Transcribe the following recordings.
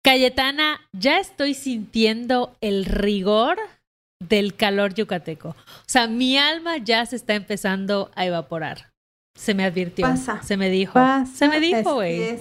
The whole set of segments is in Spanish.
Cayetana, ya estoy sintiendo el rigor del calor yucateco. O sea, mi alma ya se está empezando a evaporar. Se me advirtió, se me dijo, güey. Es.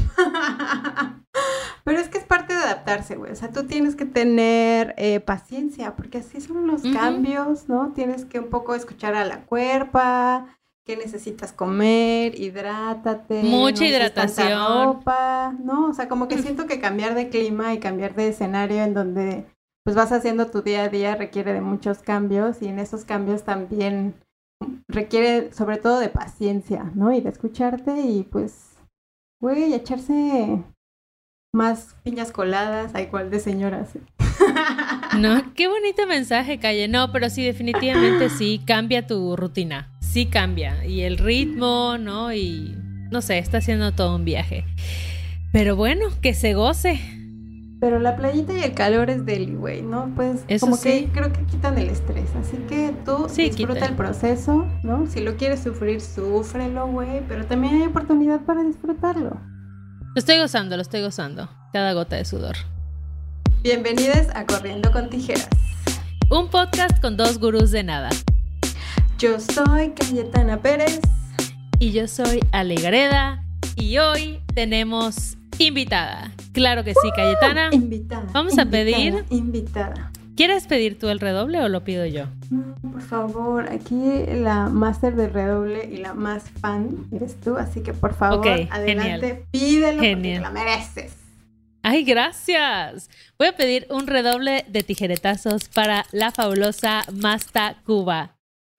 Pero es que es parte de adaptarse, güey. O sea, tú tienes que tener paciencia, porque así son los cambios, ¿no? Tienes que un poco escuchar a la cuerpa, qué necesitas comer, hidrátate. Mucha no hidratación. Tanta ropa, ¿no? O sea, como que siento que cambiar de clima y cambiar de escenario en donde pues vas haciendo tu día a día requiere de muchos cambios y en esos cambios también requiere sobre todo de paciencia, ¿no? Y de escucharte y pues, güey, echarse más piñas coladas, a igual de señoras. No, qué bonito mensaje, Calle. No, pero sí, definitivamente sí, cambia tu rutina. Sí cambia. Y el ritmo, ¿no? Y no sé, está haciendo todo un viaje. Pero bueno, que se goce. Pero la playita y el calor es deli, güey, ¿no? Pues eso como sí. que creo que quitan el estrés. Así que tú disfruta el proceso, ¿no? Si lo quieres sufrir, súfrelo, güey. Pero también hay oportunidad para disfrutarlo. Lo estoy gozando. Cada gota de sudor. Bienvenidos a Corriendo con Tijeras. Un podcast con dos gurús de nada. Yo soy Cayetana Pérez. Y yo soy Ale Gareda. Y hoy tenemos invitada. Claro que sí, Cayetana. Invitada. Vamos a pedir. Invitada. ¿Quieres pedir tú el redoble o lo pido yo? Por favor, aquí la máster del redoble y la más fan eres tú, así que por favor, adelante, genial. Pídelo porque la mereces. ¡Ay, gracias! Voy a pedir un redoble de tijeretazos para la fabulosa Masta Cuba.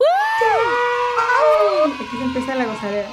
Aquí se empieza la gozadera.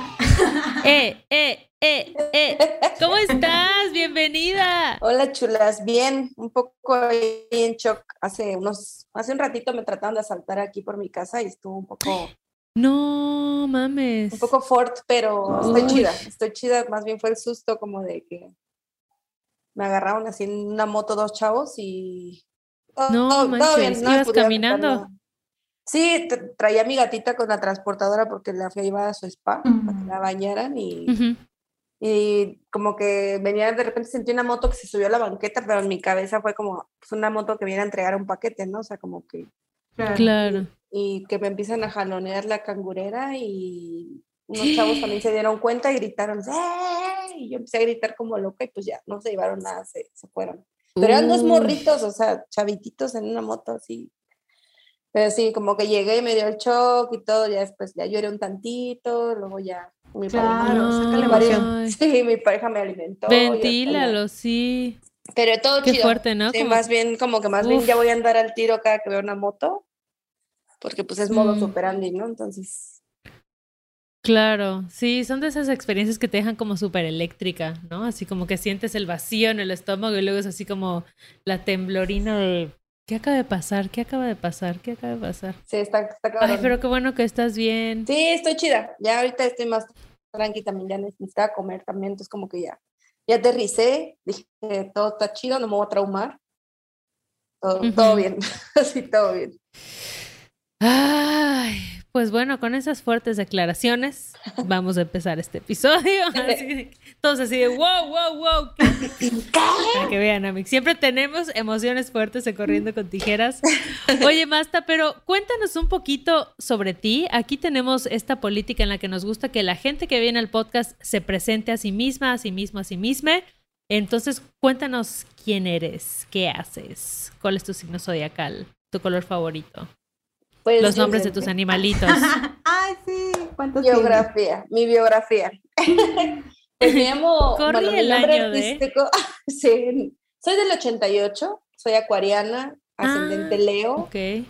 ¿Cómo estás? Bienvenida. Hola, chulas. Bien, un poco ahí en shock. Hace un ratito me trataron de asaltar aquí por mi casa y estuvo un poco... No mames. Un poco fort, pero estoy chida. Más bien fue el susto como de que me agarraron así en una moto dos chavos y... No manches, ¿ibas caminando? Sí, traía a mi gatita con la transportadora porque la fui a llevar a su spa para que la bañaran y como que venía, de repente sentí una moto que se subió a la banqueta, pero en mi cabeza fue como pues una moto que viene a entregar un paquete, ¿no? O sea, como que... Claro. Y que me empiezan a jalonear la cangurera y unos chavos también se dieron cuenta y gritaron ¡eh! Y yo empecé a gritar como loca y pues ya, no se llevaron nada, se fueron. Pero eran dos morritos, o sea, chavititos en una moto así. Pero sí, como que llegué y me dio el shock y todo, ya después ya lloré un tantito, luego ya mi pareja me alimentó. Ventílalo, sí. Pero todo qué chido. Fuerte, ¿no? Sí, más bien ya voy a andar al tiro cada que veo una moto, porque pues es modo superandi, ¿no? Entonces... Claro, sí, son de esas experiencias que te dejan como súper eléctrica, ¿no? Así como que sientes el vacío en el estómago y luego es así como la temblorina de... ¿Qué acaba de pasar? Sí, está cabrón. Ay, pero qué bueno que estás bien. Sí, estoy chida. Ya ahorita estoy más tranqui también, ya necesitaba comer también, entonces como que ya aterricé, dije, todo está chido, no me voy a traumar. Todo bien, así todo bien. Ay, pues bueno, con esas fuertes declaraciones vamos a empezar este episodio. Todos así de wow. Para que vean, Amix, siempre tenemos emociones fuertes en Corriendo con Tijeras. Oye, Masta, pero cuéntanos un poquito sobre ti. Aquí tenemos esta política en la que nos gusta que la gente que viene al podcast se presente a sí misma. Entonces, cuéntanos quién eres, qué haces, cuál es tu signo zodiacal, tu color favorito. Pues los nombres de tus animalitos. Ay, sí. Mi biografía. Pues me llamo... Corrí el año artístico, sí, soy del 88, soy acuariana, ascendente Leo. Ok.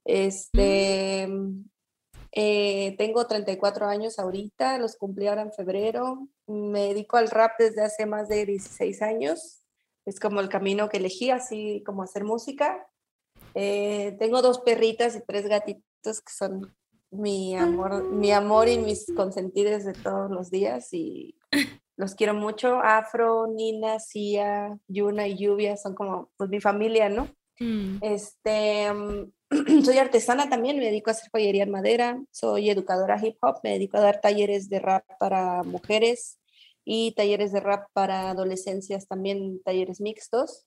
Tengo 34 años ahorita, los cumplí ahora en febrero. Me dedico al rap desde hace más de 16 años. Es como el camino que elegí, así como hacer música. Tengo 2 perritas y 3 gatitos que son mi amor y mis consentidos de todos los días y los quiero mucho. Afro, Nina, Cia, Yuna y Lluvia son como pues mi familia, ¿no? Soy artesana también, me dedico a hacer joyería en madera, soy educadora hip hop, me dedico a dar talleres de rap para mujeres y talleres de rap para adolescencias, también talleres mixtos.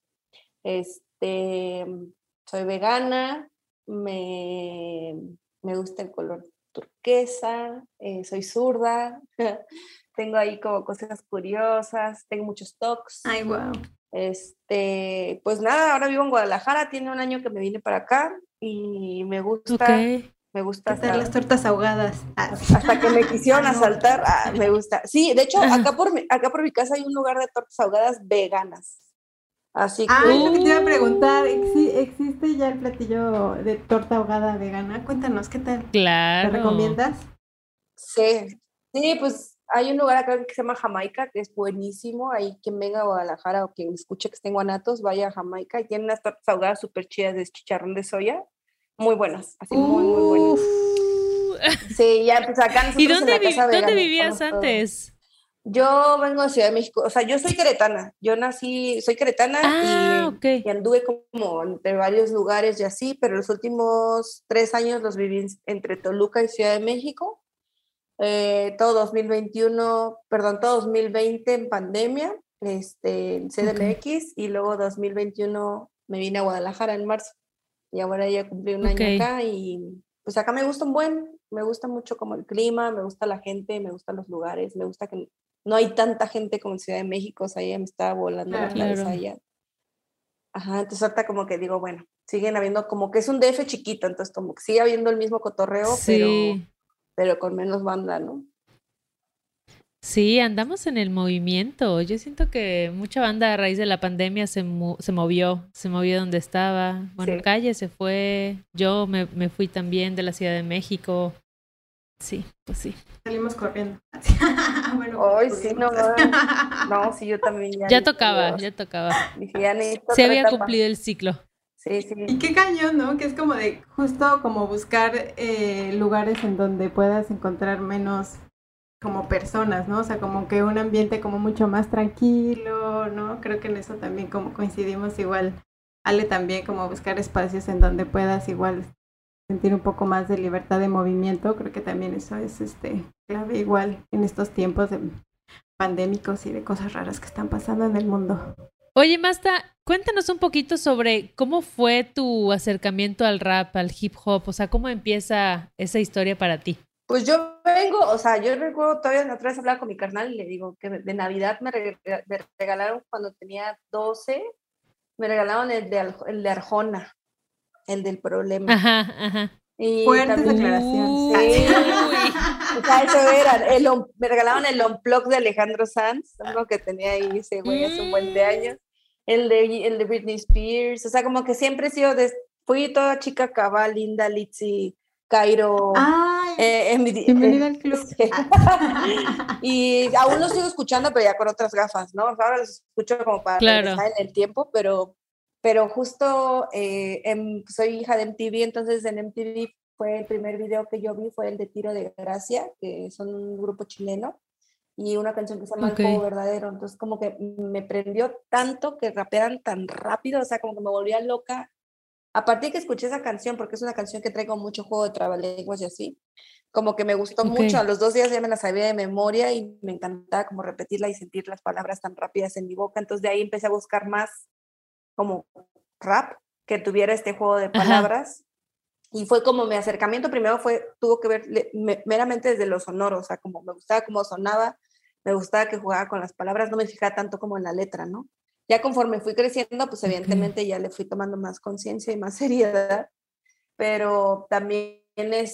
Soy vegana, me gusta el color turquesa, soy zurda, tengo ahí como cosas curiosas, tengo muchos tocs. Ay, wow. Pues nada, ahora vivo en Guadalajara, tiene un año que me vine para acá y me gusta, Ok. me gusta ¿Qué tal las tortas ahogadas? hasta que me quisieron no. asaltar, me gusta. Sí, de hecho, acá por mi casa hay un lugar de tortas ahogadas veganas. Así que... es lo que te iba a preguntar. ¿Existe ya el platillo de torta ahogada vegana? Cuéntanos, ¿qué tal? Claro. ¿Te recomiendas? Sí, pues hay un lugar acá que se llama Jamaica, que es buenísimo. Ahí quien venga a Guadalajara o quien escuche que esté en Guanatos, vaya a Jamaica y tienen unas tortas ahogadas súper chidas de chicharrón de soya. Muy buenas, así muy buenas. Sí, ya pues acá nosotros ¿Y dónde, en la casa dónde vivías antes? Yo vengo de Ciudad de México, o sea, yo soy queretana, soy queretana okay. y anduve como entre varios lugares y así, pero los últimos 3 años los viví entre Toluca y Ciudad de México, todo 2020 en pandemia, en CDMX, y luego 2021 me vine a Guadalajara en marzo, y ahora ya cumplí un año acá, y pues acá me gusta me gusta mucho como el clima, me gusta la gente, me gustan los lugares, me gusta que no hay tanta gente como en Ciudad de México, o sea, ya me estaba volando la cabeza allá. Ajá, entonces ahorita como que digo, bueno, siguen habiendo, como que es un DF chiquito, entonces como que sigue habiendo el mismo cotorreo, pero con menos banda, ¿no? Sí, andamos en el movimiento. Yo siento que mucha banda a raíz de la pandemia se movió donde estaba. Bueno, sí. Calle se fue, yo me fui también de la Ciudad de México. Sí, pues sí. Salimos corriendo. Bueno, hoy sí, no, sí, yo también ya tocaba. Dije, ya se había cumplido el ciclo. Sí. Y qué cañón, ¿no? Que es como de justo como buscar lugares en donde puedas encontrar menos como personas, ¿no? O sea, como que un ambiente como mucho más tranquilo, ¿no? Creo que en eso también como coincidimos igual. Ale también como buscar espacios en donde puedas igual sentir un poco más de libertad de movimiento. Creo que también eso es clave igual en estos tiempos pandémicos y de cosas raras que están pasando en el mundo. Oye, Masta, cuéntanos un poquito sobre cómo fue tu acercamiento al rap, al hip hop, o sea, cómo empieza esa historia para ti. Pues yo recuerdo todavía la otra vez hablaba con mi carnal y le digo que de Navidad me regalaron cuando tenía 12, me regalaron el de Arjona, el del problema. Ajá. Y fuertes declaraciones. Sí. O sea, eso era, me regalaron el Unplugged de Alejandro Sanz, uno que tenía ahí ese güey hace un buen de años, el de Britney Spears, o sea, como que siempre he sido, fui toda chica cabal, linda, Litzy, Cairo. Bienvenida al club. Sí. Y aún los sigo escuchando, pero ya con otras gafas, ¿no? Ahora los escucho como para regresar en el tiempo, pero justo soy hija de MTV, entonces en MTV fue el primer video que yo vi, fue el de Tiro de Gracia, que son un grupo chileno, y una canción que se llama El Fuego Verdadero, entonces como que me prendió tanto que rapearan tan rápido, o sea, como que me volvía loca. A partir de que escuché esa canción, porque es una canción que traigo mucho juego de trabalenguas y así, como que me gustó mucho. A los 2 días ya me la sabía de memoria y me encantaba como repetirla y sentir las palabras tan rápidas en mi boca. Entonces de ahí empecé a buscar más como rap que tuviera este juego de palabras. Y fue como mi acercamiento. Primero tuvo que ver meramente desde lo sonoro, o sea, como me gustaba cómo sonaba, me gustaba que jugaba con las palabras, no me fijaba tanto como en la letra, ¿no? Ya conforme fui creciendo, pues evidentemente ya le fui tomando más conciencia y más seriedad, pero también,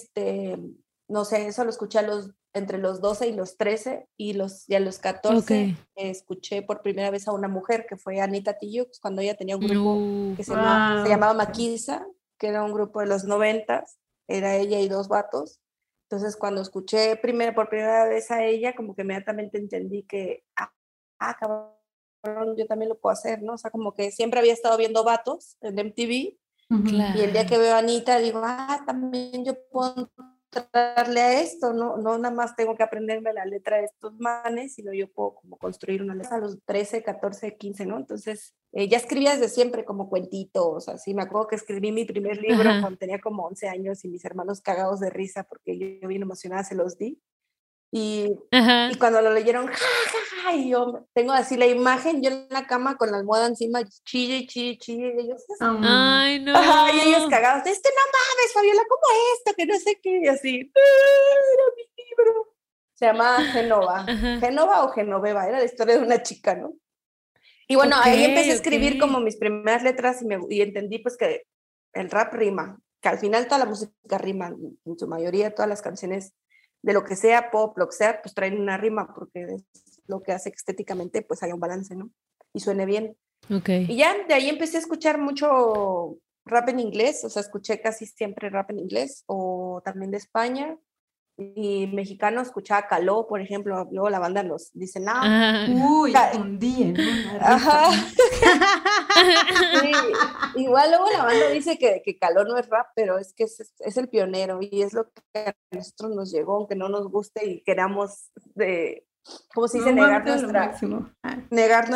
no sé, eso lo escuché entre los 12 y los 13, y a los 14 escuché por primera vez a una mujer, que fue Anita Tijoux, cuando ella tenía un grupo que se llamaba Maquisa, que era un grupo de los 90s, era ella y 2 vatos. Entonces, cuando escuché por primera vez a ella, como que inmediatamente entendí que, cabrón, yo también lo puedo hacer, ¿no? O sea, como que siempre había estado viendo vatos en MTV, y el día que veo a Anita digo, también yo puedo entrarle a esto, no nada más tengo que aprenderme la letra de estos manes, sino yo puedo como construir una letra a los 13, 14, 15, ¿no? Entonces, ya escribía desde siempre como cuentitos, así, me acuerdo que escribí mi primer libro cuando tenía como 11 años y mis hermanos cagados de risa porque yo bien emocionada se los di. Y cuando lo leyeron, y yo tengo así la imagen, yo en la cama con la almohada encima, chille, chille, chille, y ellos, Ay, no. ajá, y ellos cagados, no mames, Fabiola, ¿cómo esto? Que no sé qué, y así, era mi libro. Se llamaba Génova, Ajá. Génova o Genoveva, era la historia de una chica, ¿no? Y bueno, ahí empecé a escribir como mis primeras letras y entendí pues que el rap rima, que al final toda la música rima, en su mayoría todas las canciones de lo que sea, pop, lo que sea, pues traen una rima porque es lo que hace que estéticamente pues haya un balance, ¿no? Y suene bien. Okay. Y ya de ahí empecé a escuchar mucho rap en inglés, o sea, escuché casi siempre rap en inglés, o también de España, y mexicano escuchaba Caló, por ejemplo, luego la banda nos dice, no, uy, un día en una rifa. ajá. Sí, igual luego la banda dice que Caló no es rap, pero es que es el pionero y es lo que a nosotros nos llegó, aunque no nos guste y queramos, ¿cómo se dice? Negar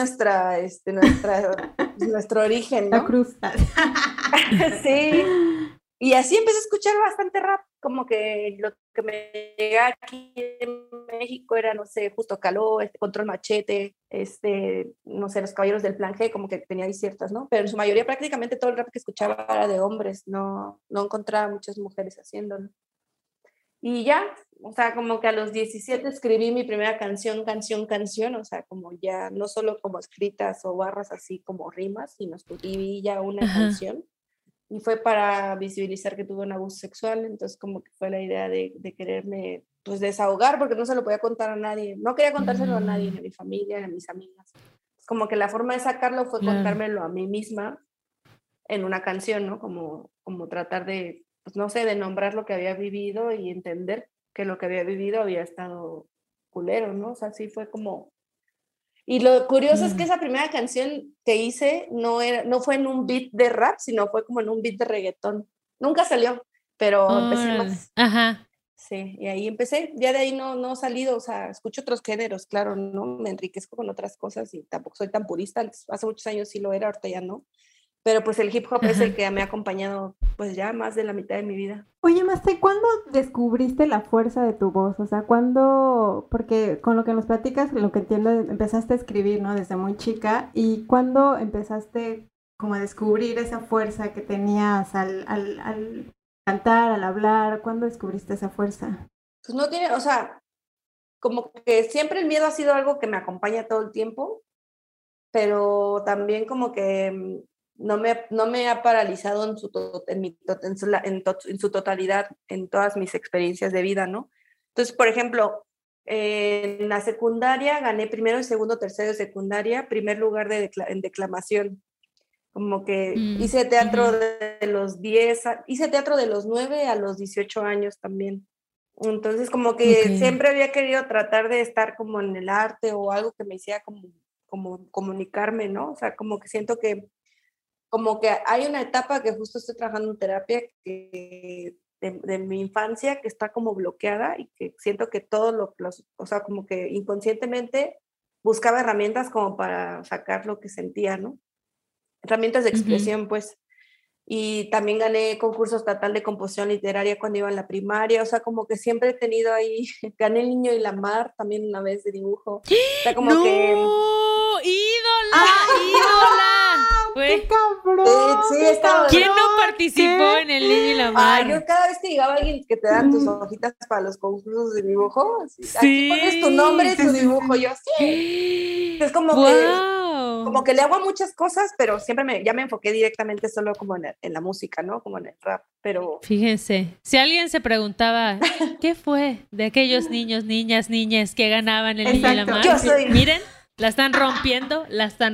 nuestro origen, ¿no? La cruz. Sí. Y así empecé a escuchar bastante rap, como que lo que me llegaba aquí en México era, no sé, justo Caló, Control Machete, no sé, Los Caballeros del Plan G, como que tenía ahí ciertas, ¿no? Pero en su mayoría prácticamente todo el rap que escuchaba era de hombres, no encontraba muchas mujeres haciéndolo. Y ya, o sea, como que a los 17 escribí mi primera canción, o sea, como ya, no solo como escritas o barras así como rimas, sino escribí ya una canción. Y fue para visibilizar que tuve un abuso sexual, entonces como que fue la idea de quererme pues desahogar, porque no se lo podía contar a nadie, no quería contárselo a nadie, ni a mi familia, ni a mis amigas. Como que la forma de sacarlo fue contármelo a mí misma en una canción, ¿no? Como tratar de, pues no sé, de nombrar lo que había vivido y entender que lo que había vivido había estado culero, ¿no? O sea, sí fue como... Y lo curioso es que esa primera canción que hice no fue en un beat de rap, sino fue como en un beat de reggaetón. Nunca salió, pero empecé más. Ajá. Sí, y ahí empecé. Ya de ahí no he salido, o sea, escucho otros géneros, claro, ¿no? Me enriquezco con otras cosas y tampoco soy tan purista. Hace muchos años sí lo era, ahorita ya no. Pero pues el hip hop es el que me ha acompañado pues ya más de la mitad de mi vida. Oye, Maste, ¿cuándo descubriste la fuerza de tu voz? O sea, ¿cuándo? Porque con lo que nos platicas, lo que entiendo, empezaste a escribir, ¿no? Desde muy chica. ¿Y cuándo empezaste como a descubrir esa fuerza que tenías al cantar, al hablar? ¿Cuándo descubriste esa fuerza? Pues no tiene, o sea, como que siempre el miedo ha sido algo que me acompaña todo el tiempo, pero también como que no me ha paralizado en su totalidad, en todas mis experiencias de vida, ¿no? Entonces, por ejemplo, en la secundaria gané primero y segundo, tercero de secundaria, primer lugar en declamación. Como que hice teatro de los 10, hice teatro de los 9 a los 18 años también. Entonces, como que siempre había querido tratar de estar como en el arte o algo que me hiciera como comunicarme, ¿no? O sea, como que siento que como que hay una etapa que justo estoy trabajando en terapia de mi infancia que está como bloqueada y que siento que o sea, como que inconscientemente buscaba herramientas como para sacar lo que sentía, ¿no? Herramientas de expresión, pues. Y también gané concurso estatal de composición literaria cuando iba en la primaria, o sea, como que siempre he tenido ahí, gané El Niño y la Mar también una vez de dibujo. O sea, como ¡No! que... ¡Ídola! ¡Ídola! ¡Qué cabrón! Sí, estaba... ¿Quién no participó en El Niño y la Mar? Yo cada vez que llegaba alguien que te da tus hojitas para los concursos de dibujo, así, Sí. aquí pones tu nombre y tu dibujo, yo sí. Es como que le hago a muchas cosas, pero siempre ya me enfoqué directamente solo como en la música, ¿no? Como en el rap, pero... Fíjense, si alguien se preguntaba, ¿qué fue de aquellos niños, niñas que ganaban El Niño y la Mar? Miren, la están rompiendo.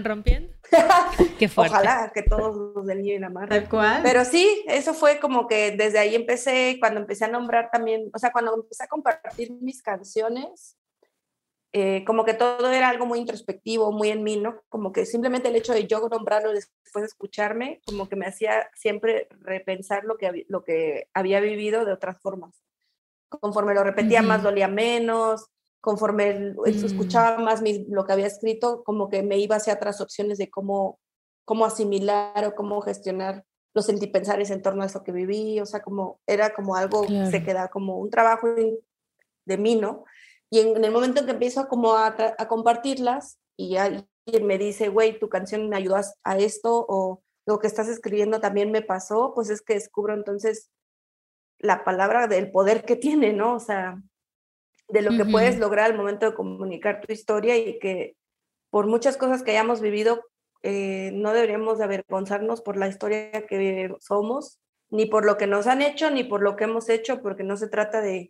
Qué fuerte. Ojalá que todos los del Niño y la Mar. Tal cual. Pero sí, eso fue como que desde ahí empecé, cuando empecé a nombrar también, o sea, cuando empecé a compartir mis canciones, como que todo era algo muy introspectivo, muy en mí, ¿no? Como que simplemente el hecho de yo nombrarlo después de escucharme, como que me hacía siempre repensar lo que había vivido de otras formas. Conforme lo repetía más, dolía menos. Conforme escuchaba más lo que había escrito, como que me iba hacia otras opciones de cómo asimilar o cómo gestionar los sentipensares en torno a eso que viví, o sea, era como algo que se queda como un trabajo de mí, ¿no? Y en el momento en que empiezo a compartirlas y alguien me dice, güey, tu canción me ayudó a esto, o lo que estás escribiendo también me pasó, pues es que descubro entonces la palabra del poder que tiene, ¿no? O sea, de lo que puedes lograr al momento de comunicar tu historia, y que por muchas cosas que hayamos vivido, no deberíamos de avergonzarnos por la historia que somos, ni por lo que nos han hecho, ni por lo que hemos hecho, porque no se trata de...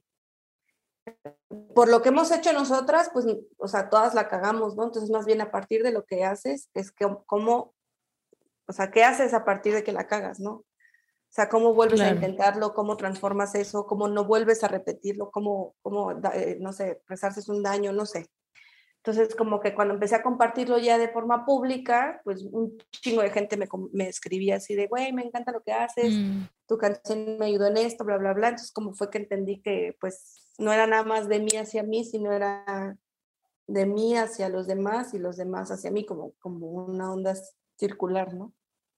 Por lo que hemos hecho nosotras, pues, o sea, todas la cagamos, ¿no? Entonces, más bien a partir de lo que haces, es que cómo, o sea, ¿qué haces a partir de que la cagas, no? O sea, cómo vuelves a intentarlo, cómo transformas eso, cómo no vuelves a repetirlo, no sé, resarces un daño, no sé. Entonces, como que cuando empecé a compartirlo ya de forma pública, pues un chingo de gente me escribía así de, güey, me encanta lo que haces, tu canción me ayudó en esto, bla, bla, bla. Entonces, como fue que entendí que, pues, no era nada más de mí hacia mí, sino era de mí hacia los demás y los demás hacia mí, como una onda circular, ¿no?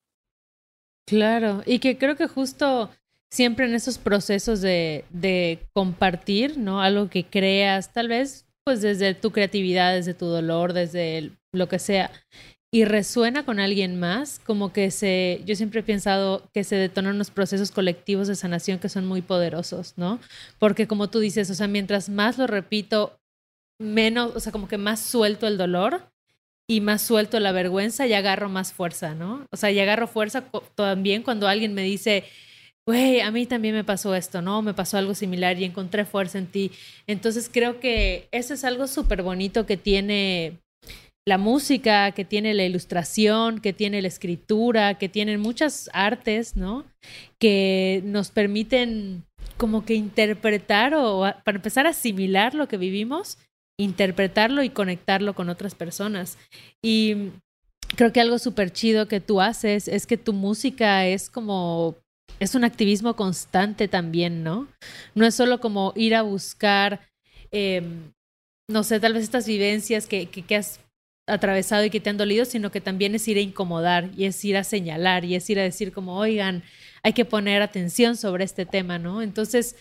Claro, y que creo que justo siempre en esos procesos de compartir, ¿no? Algo que creas, tal vez pues desde tu creatividad, desde tu dolor, desde lo que sea, y resuena con alguien más, como que yo siempre he pensado que se detonan unos procesos colectivos de sanación que son muy poderosos, ¿no? Porque como tú dices, o sea, mientras más lo repito, menos, o sea, como que más suelto el dolor y más suelto la vergüenza y agarro más fuerza, ¿no? O sea, y agarro fuerza también cuando alguien me dice, güey, a mí también me pasó esto, ¿no? Me pasó algo similar y encontré fuerza en ti. Entonces creo que eso es algo súper bonito que tiene la música, que tiene la ilustración, que tiene la escritura, que tienen muchas artes, ¿no? Que nos permiten como que interpretar o para empezar a asimilar lo que vivimos, interpretarlo y conectarlo con otras personas. Y creo que algo súper chido que tú haces es que tu música es como, es un activismo constante también, ¿no? No es solo como ir a buscar, eh, no sé, tal vez estas vivencias que has atravesado y que te han dolido, sino que también es ir a incomodar y es ir a señalar y es ir a decir como, oigan, hay que poner atención sobre este tema, ¿no? Entonces,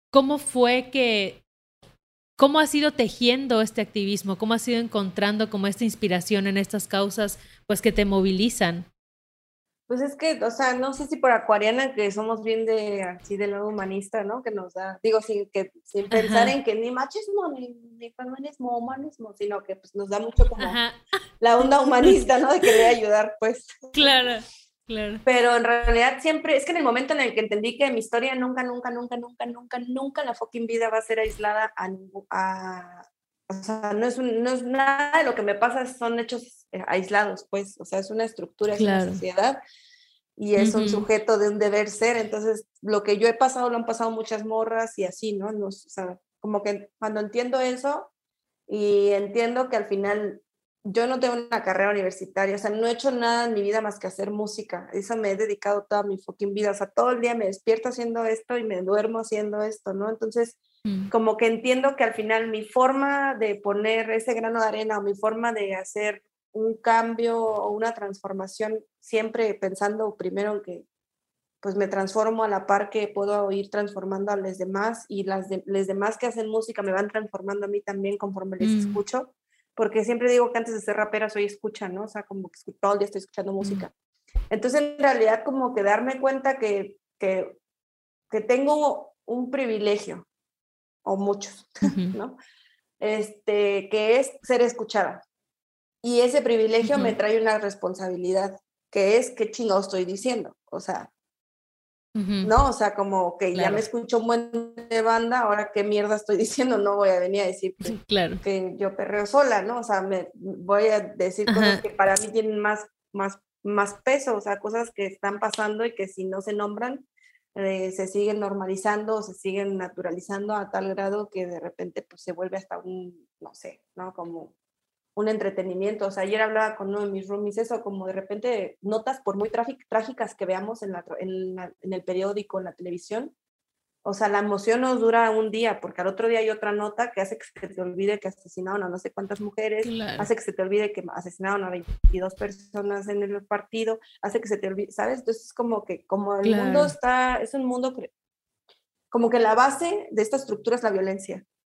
¿cómo has ido tejiendo este activismo? ¿Cómo has ido encontrando como esta inspiración en estas causas, pues que te movilizan? Pues es que, o sea, no sé si por acuariana, que somos bien así del lado humanista, ¿no? Que nos da, digo, sin pensar en que ni machismo, ni feminismo, humanismo, sino que pues nos da mucho como la onda humanista, ¿no? De querer ayudar, pues. Claro, claro. Pero en realidad siempre, es que en el momento en el que entendí que mi historia nunca en la fucking vida va a ser aislada o sea, no es nada de lo que me pasa, son hechos aislados, pues, o sea, es una estructura, es una sociedad y es un sujeto de un deber ser. Entonces, lo que yo he pasado lo han pasado muchas morras y así, ¿no? O sea, como que cuando entiendo eso y entiendo que al final yo no tengo una carrera universitaria, o sea, no he hecho nada en mi vida más que hacer música. Eso me he dedicado toda mi fucking vida, o sea, todo el día me despierto haciendo esto y me duermo haciendo esto, ¿no? Entonces, como que entiendo que al final mi forma de poner ese grano de arena, o mi forma de hacer un cambio o una transformación, siempre pensando primero en que pues me transformo a la par que puedo ir transformando a los demás, y los demás que hacen música me van transformando a mí también conforme les escucho, porque siempre digo que antes de ser rapera soy escucha, ¿no? O sea, como que todo el día estoy escuchando música. Entonces, en realidad, como que darme cuenta que tengo un privilegio, o muchos, ¿no? Que es ser escuchada. Y ese privilegio me trae una responsabilidad, que es qué chingado estoy diciendo, o sea, ¿no? O sea, como que ya me escucho un buen de banda, ahora qué mierda estoy diciendo, no voy a venir a decir que yo perreo sola, ¿no? O sea, voy a decir cosas que para mí tienen más peso, o sea, cosas que están pasando y que si no se nombran, se siguen normalizando o se siguen naturalizando a tal grado que de repente pues se vuelve hasta no sé, ¿no? Como un entretenimiento. O sea, ayer hablaba con uno de mis roomies eso, como de repente notas por muy trágicas que veamos en el periódico, en la televisión, o sea, la emoción nos dura un día, porque al otro día hay otra nota que hace que se te olvide que asesinaron a no sé cuántas mujeres, hace que se te olvide que asesinaron a 22 personas en el partido, hace que se te olvide, ¿sabes? Entonces es como que, como el mundo es un mundo, como que la base de esta estructura es la violencia.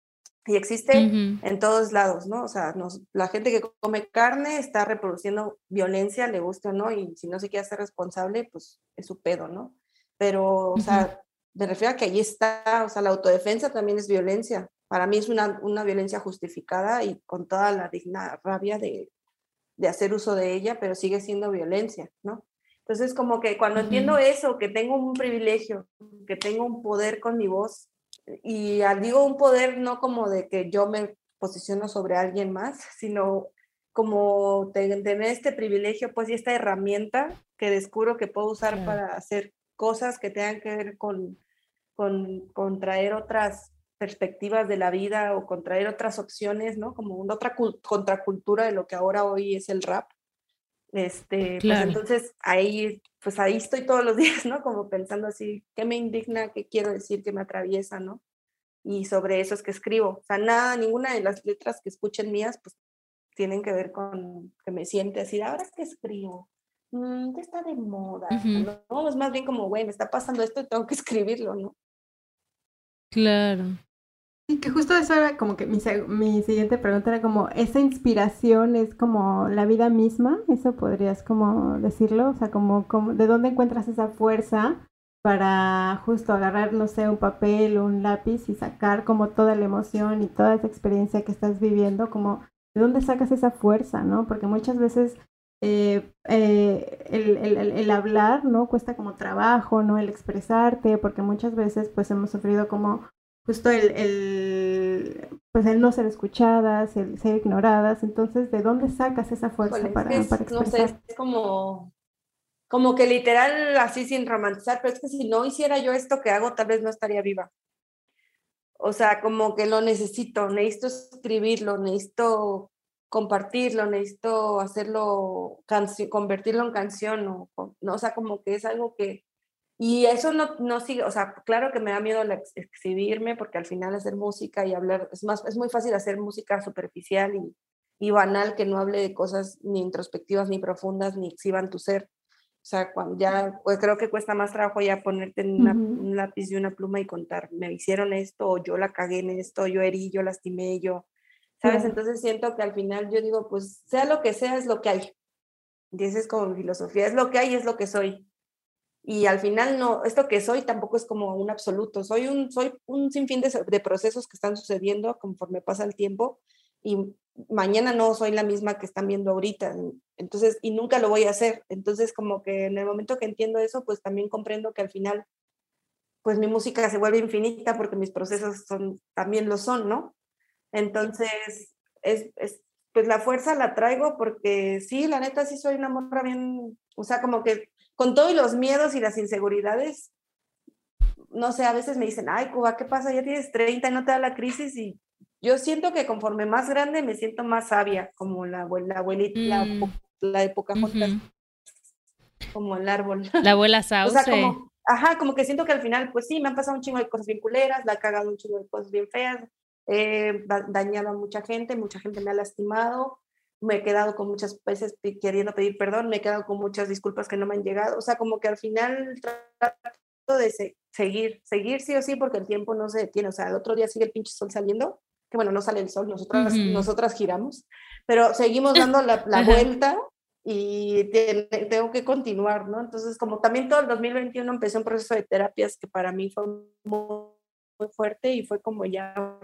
Y existe Ujú. en todos lados, ¿no? O sea, la gente que come carne está reproduciendo violencia, le guste o no, y si no se quiere hacer responsable, pues es su pedo, ¿no? Pero, o Ujú. sea, me refiero a que ahí está, o sea, la autodefensa también es violencia. Para mí es una violencia justificada y con toda la digna rabia de hacer uso de ella, pero sigue siendo violencia, ¿no? Entonces, como que cuando entiendo Ujú. eso, que tengo un privilegio, que tengo un poder con mi voz, y digo un poder no como de que yo me posiciono sobre alguien más, sino como tener este privilegio, pues, y esta herramienta que descubro que puedo usar Claro. para hacer cosas que tengan que ver con traer otras perspectivas de la vida o con traer otras opciones, ¿no? Como una otra contracultura de lo que ahora hoy es el rap. Pues Claro. entonces pues ahí estoy todos los días, ¿no? Como pensando así, ¿qué me indigna? ¿Qué quiero decir? ¿Qué me atraviesa? ¿No? Y sobre eso es que escribo. O sea, ninguna de las letras que escuchen mías, pues tienen que ver con que me siente así, ahora es que escribo. ¿Qué está de moda? Ujú. No, es más bien como, güey, me está pasando esto y tengo que escribirlo, ¿no? Claro. Y que justo eso era como que mi siguiente pregunta era como, ¿esa inspiración es como la vida misma? ¿Eso podrías como decirlo? O sea, como ¿de dónde encuentras esa fuerza para justo agarrar, no sé, un papel o un lápiz y sacar como toda la emoción y toda esa experiencia que estás viviendo? Como, ¿de dónde sacas esa fuerza, no? Porque muchas veces el hablar, ¿no? Cuesta como trabajo, ¿no? El expresarte, porque muchas veces pues hemos sufrido como justo pues el no ser escuchadas, el ser ignoradas. Entonces, ¿de dónde sacas esa fuerza Híjole, es que para no sé, expresar? es como que literal así sin romantizar, pero es que si no hiciera yo esto que hago, tal vez no estaría viva. O sea, como que lo necesito escribirlo, necesito compartirlo, necesito hacerlo, convertirlo en canción, no, o sea, como que es algo que, y eso no sigue, o sea, claro que me da miedo exhibirme, porque al final hacer música y hablar, es muy fácil hacer música superficial y banal, que no hable de cosas ni introspectivas, ni profundas, ni exhiban tu ser. O sea, cuando ya, pues creo que cuesta más trabajo ya ponerte en Ujú. un lápiz y una pluma y contar, me hicieron esto, o yo la cagué en esto, yo herí, yo lastimé, ¿sabes? Claro. Entonces siento que al final yo digo, pues sea lo que sea, es lo que hay. Y esa es como mi filosofía, es lo que hay, es lo que soy. Y al final no, esto que soy tampoco es como un absoluto, soy un sinfín de procesos que están sucediendo conforme pasa el tiempo y mañana no soy la misma que están viendo ahorita, entonces, y nunca lo voy a hacer. Entonces, como que en el momento que entiendo eso, pues también comprendo que al final, pues mi música se vuelve infinita porque mis procesos también lo son, ¿no? Entonces, pues la fuerza la traigo porque sí, la neta sí soy una morra bien, o sea, como que con todos los miedos y las inseguridades, no sé, a veces me dicen, ay, Cuba, ¿qué pasa? Ya tienes 30 y no te da la crisis, y yo siento que conforme más grande me siento más sabia, como la abuelita, Mm. la de Pocahontas, Ujú. como el árbol. La abuela O sea, Sauce. como, ajá, como que siento que al final, pues sí, me han pasado un chingo de cosas bien culeras, la he cagado un chingo de cosas bien feas, he dañado a mucha gente me ha lastimado, me he quedado con muchas veces queriendo pedir perdón, me he quedado con muchas disculpas que no me han llegado, o sea, como que al final trato de seguir sí o sí, porque el tiempo no se detiene, o sea, el otro día sigue el pinche sol saliendo, que bueno, no sale el sol, Ujú. nosotras giramos, pero seguimos dando la Ajá. vuelta y tengo que continuar, ¿no? Entonces, como también todo el 2021 empecé un proceso de terapias que para mí fue muy, muy fuerte y fue como ya,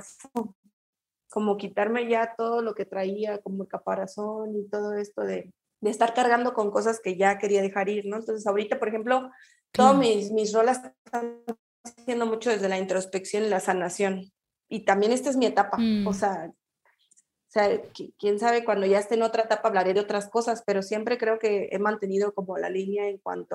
como quitarme ya todo lo que traía, como el caparazón y todo esto de estar cargando con cosas que ya quería dejar ir, ¿no? Entonces, ahorita, por ejemplo, todas Claro. mis rolas están haciendo mucho desde la introspección y la sanación. Y también esta es mi etapa, o Mm. sea, quién sabe, cuando ya esté en otra etapa hablaré de otras cosas, pero siempre creo que he mantenido como la línea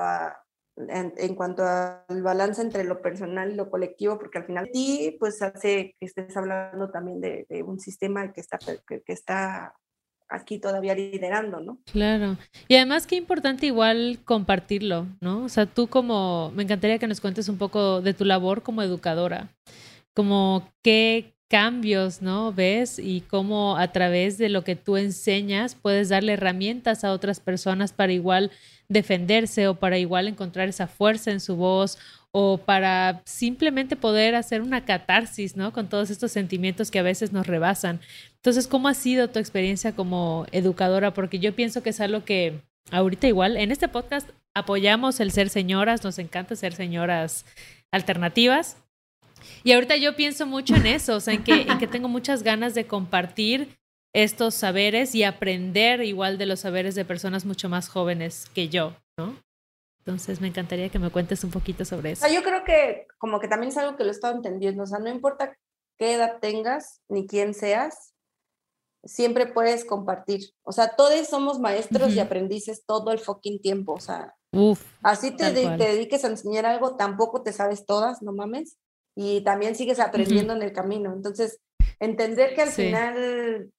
en cuanto al balance entre lo personal y lo colectivo, porque al final sí, pues hace que estés hablando también de un sistema que está aquí todavía liderando, ¿no? Claro. Y además qué importante igual compartirlo, ¿no? O sea, tú como, me encantaría que nos cuentes un poco de tu labor como educadora, como qué cambios, ¿no? Ves y cómo a través de lo que tú enseñas puedes darle herramientas a otras personas para igual defenderse o para igual encontrar esa fuerza en su voz o para simplemente poder hacer una catarsis, ¿no? Con todos estos sentimientos que a veces nos rebasan. Entonces, ¿cómo ha sido tu experiencia como educadora? Porque yo pienso que es algo que ahorita igual, en este podcast apoyamos el ser señoras, nos encanta ser señoras alternativas. Y ahorita yo pienso mucho en eso, o sea, en que tengo muchas ganas de compartir estos saberes y aprender igual de los saberes de personas mucho más jóvenes que yo, ¿no? Entonces me encantaría que me cuentes un poquito sobre eso. O sea, yo creo que como que también es algo que lo he estado entendiendo, o sea, no importa qué edad tengas ni quién seas, siempre puedes compartir. O sea, todos somos maestros y aprendices todo el fucking tiempo, o sea, así te dediques a enseñar algo, tampoco te sabes todas, no mames, y también sigues aprendiendo en el camino. Entonces, entender que al final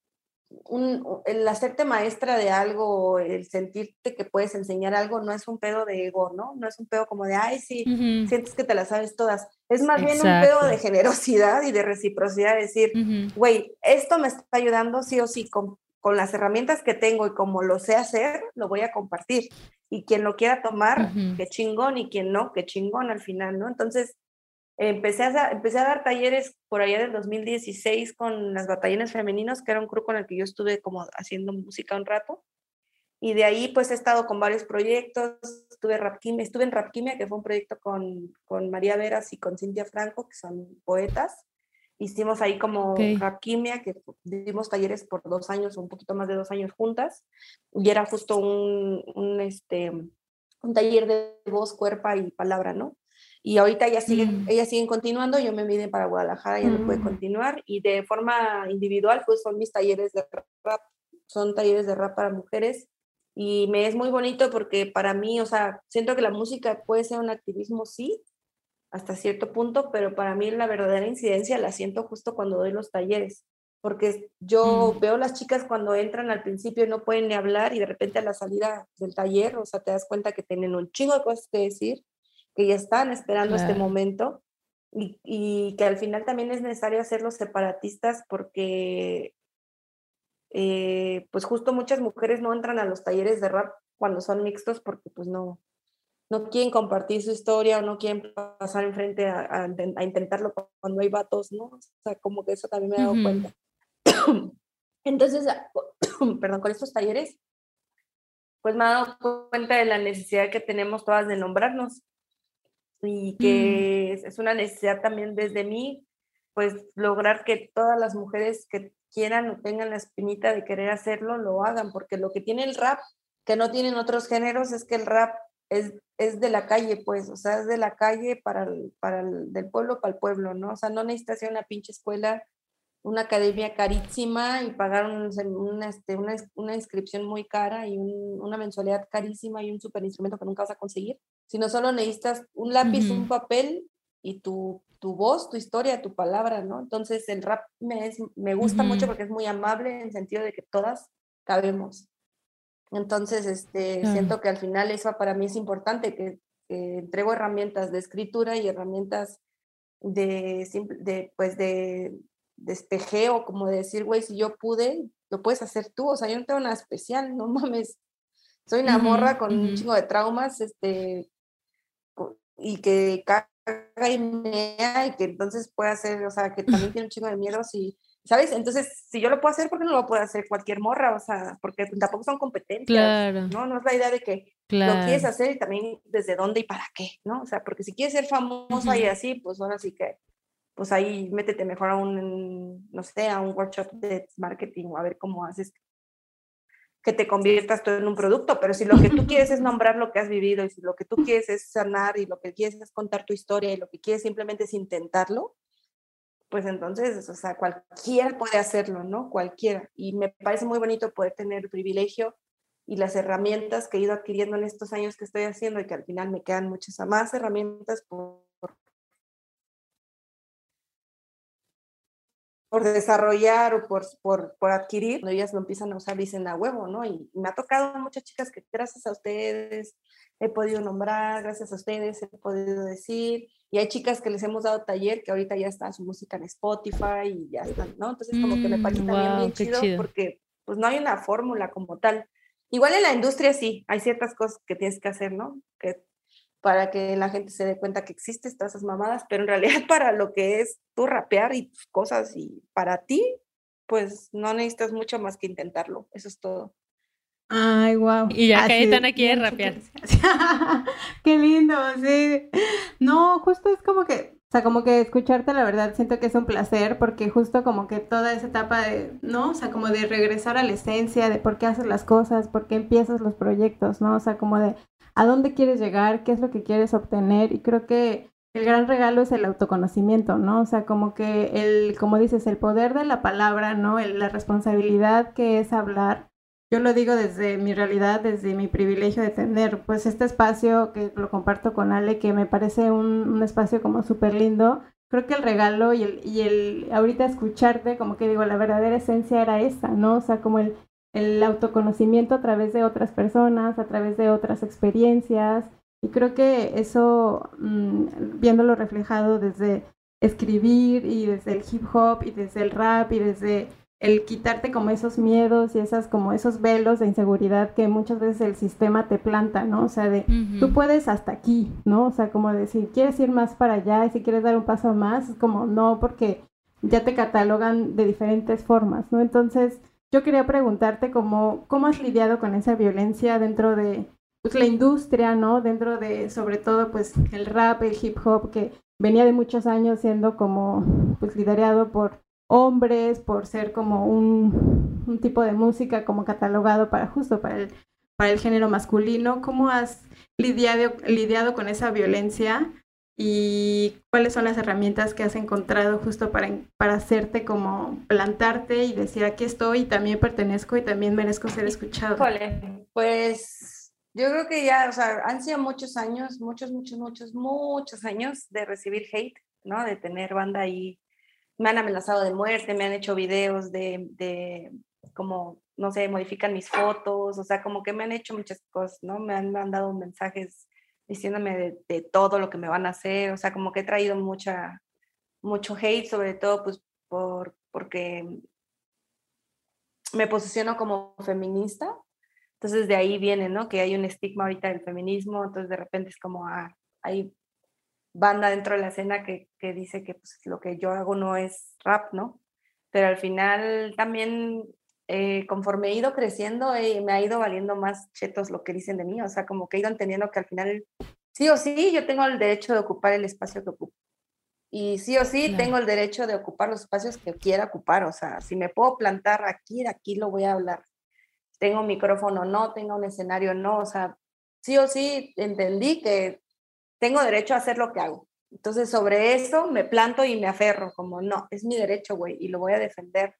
el hacerte maestra de algo, el sentirte que puedes enseñar algo, no es un pedo de ego, ¿no? No es un pedo como de, ay, sí, sientes que te las sabes todas. Es más bien un pedo de generosidad y de reciprocidad, decir, güey, esto me está ayudando sí o sí, con las herramientas que tengo y como lo sé hacer, lo voy a compartir. Y quien lo quiera tomar, qué chingón, y quien no, qué chingón al final, ¿no? Entonces, empecé a dar talleres por allá del 2016 con las Batallones Femeninos, que era un grupo con el que yo estuve como haciendo música un rato, y de ahí pues he estado con varios proyectos. Estuve en Rapquimia, que fue un proyecto con María Veras y con Cintia Franco, que son poetas. Hicimos ahí como Rapquimia, que dimos talleres por 2 años, un poquito más de 2 años juntas, y era justo un taller de voz, cuerpo y palabra, ¿no? Y ahorita ellas siguen continuando. Yo me vine para Guadalajara, ya no pude continuar, y de forma individual pues son mis talleres de rap, son talleres de rap para mujeres, y me es muy bonito porque para mí, o sea, siento que la música puede ser un activismo, sí, hasta cierto punto, pero para mí la verdadera incidencia la siento justo cuando doy los talleres, porque yo veo las chicas cuando entran al principio y no pueden ni hablar, y de repente a la salida del taller, o sea, te das cuenta que tienen un chingo de cosas que decir, que ya están esperando este momento, y que al final también es necesario hacerlos separatistas porque pues justo muchas mujeres no entran a los talleres de rap cuando son mixtos porque pues no quieren compartir su historia o no quieren pasar enfrente a intentarlo cuando hay vatos, ¿no? O sea, como que eso también me he dado cuenta. Entonces, perdón, con estos talleres, pues me he dado cuenta de la necesidad que tenemos todas de nombrarnos, y que es una necesidad también desde mí, pues lograr que todas las mujeres que quieran o tengan la espinita de querer hacerlo, lo hagan, porque lo que tiene el rap, que no tienen otros géneros, es que el rap es de la calle, pues, o sea, es de la calle del pueblo para el pueblo, ¿no? O sea, no necesitas ir a una pinche escuela, una academia carísima y pagar una inscripción muy cara y una mensualidad carísima y un super instrumento que nunca vas a conseguir, sino solo necesitas un lápiz, un papel y tu voz, tu historia, tu palabra, ¿no? Entonces el rap me gusta mucho porque es muy amable en el sentido de que todas cabemos. Entonces, siento que al final eso para mí es importante, que entrego herramientas de escritura y herramientas de espejeo, como de decir, güey, si yo pude, lo puedes hacer tú. O sea, yo no tengo nada especial, no mames. Soy una morra con un chingo de traumas, y que caga y mea, y que entonces puede hacer, o sea, que también tiene un chingo de miedos, y, ¿sabes? Entonces, si yo lo puedo hacer, ¿por qué no lo puede hacer cualquier morra? O sea, porque tampoco son competencias, ¿no? No es la idea de que lo quieres hacer y también desde dónde y para qué, ¿no? O sea, porque si quieres ser famosa y así, pues ahora sí que pues ahí métete mejor a un workshop de marketing, o a ver cómo haces que te conviertas tú en un producto. Pero si lo que tú quieres es nombrar lo que has vivido, y si lo que tú quieres es sanar, y lo que quieres es contar tu historia, y lo que quieres simplemente es intentarlo, pues entonces, o sea, cualquiera puede hacerlo, ¿no? Cualquiera. Y me parece muy bonito poder tener el privilegio y las herramientas que he ido adquiriendo en estos años que estoy haciendo, y que al final me quedan muchas más herramientas por desarrollar o por adquirir. Cuando ellas lo empiezan a usar, dicen a huevo, ¿no? Y me ha tocado muchas chicas que gracias a ustedes he podido nombrar, gracias a ustedes he podido decir, y hay chicas que les hemos dado taller que ahorita ya está su música en Spotify y ya están, ¿no? Entonces como que me parece también bien chido, porque pues no hay una fórmula como tal. Igual en la industria sí, hay ciertas cosas que tienes que hacer, ¿no? Que para que la gente se dé cuenta que existen todas esas mamadas, pero en realidad para lo que es tú rapear y tus cosas y para ti, pues no necesitas mucho más que intentarlo, eso es todo. Ay, wow. Y ya Así, Cayetana quiere bien rapear. Qué lindo, sí. No, justo es como que, o sea, como que escucharte, la verdad, siento que es un placer, porque justo como que toda esa etapa de, ¿no? O sea, como de regresar a la esencia, de por qué haces las cosas, por qué empiezas los proyectos, ¿no? O sea, como de a dónde quieres llegar, qué es lo que quieres obtener, y creo que el gran regalo es el autoconocimiento, ¿no? O sea, como que como dices, el poder de la palabra, ¿no? La responsabilidad que es hablar. Yo lo digo desde mi realidad, desde mi privilegio de tener pues este espacio que lo comparto con Ale, que me parece un espacio como súper lindo. Creo que el regalo y el ahorita escucharte, como que digo, la verdadera esencia era esa, ¿no? O sea, como el autoconocimiento a través de otras personas, a través de otras experiencias. Y creo que eso, viéndolo reflejado desde escribir y desde el hip hop y desde el rap y desde el quitarte como esos miedos y esas como esos velos de inseguridad que muchas veces el sistema te planta, ¿no? O sea, de tú puedes hasta aquí, ¿no? O sea, como de si quieres ir más para allá y si quieres dar un paso más, es como no, porque ya te catalogan de diferentes formas, ¿no? Entonces, yo quería preguntarte cómo has lidiado con esa violencia dentro de pues, la industria, ¿no? Dentro de, sobre todo, pues, el rap, el hip hop, que venía de muchos años siendo como, pues, liderado por hombres, por ser como un tipo de música como catalogado para justo para el género masculino. ¿Cómo has lidiado con esa violencia y cuáles son las herramientas que has encontrado justo para hacerte como plantarte y decir aquí estoy y también pertenezco y también merezco ser escuchado? Híjole, pues yo creo que ya, o sea, han sido muchos años, muchos años de recibir hate, ¿no? De tener banda ahí. Me han amenazado de muerte, me han hecho videos de como, no sé, modifican mis fotos, o sea, como que me han hecho muchas cosas, ¿no? Me han mandado mensajes diciéndome de todo lo que me van a hacer, o sea, como que he traído mucho hate, sobre todo pues porque me posiciono como feminista, entonces de ahí viene, ¿no? Que hay un estigma ahorita del feminismo, entonces de repente es como, hay banda dentro de la escena que dice que pues, lo que yo hago no es rap, ¿no? Pero al final también, conforme he ido creciendo, me ha ido valiendo más chetos lo que dicen de mí, o sea, como que he ido entendiendo que al final, sí o sí, yo tengo el derecho de ocupar el espacio que ocupo. Y sí o sí, tengo el derecho de ocupar los espacios que quiera ocupar, o sea, si me puedo plantar aquí, de aquí lo voy a hablar. Tengo un micrófono, no, tengo un escenario, no, o sea, sí o sí entendí que tengo derecho a hacer lo que hago. Entonces, sobre eso me planto y me aferro, como no, es mi derecho, güey, y lo voy a defender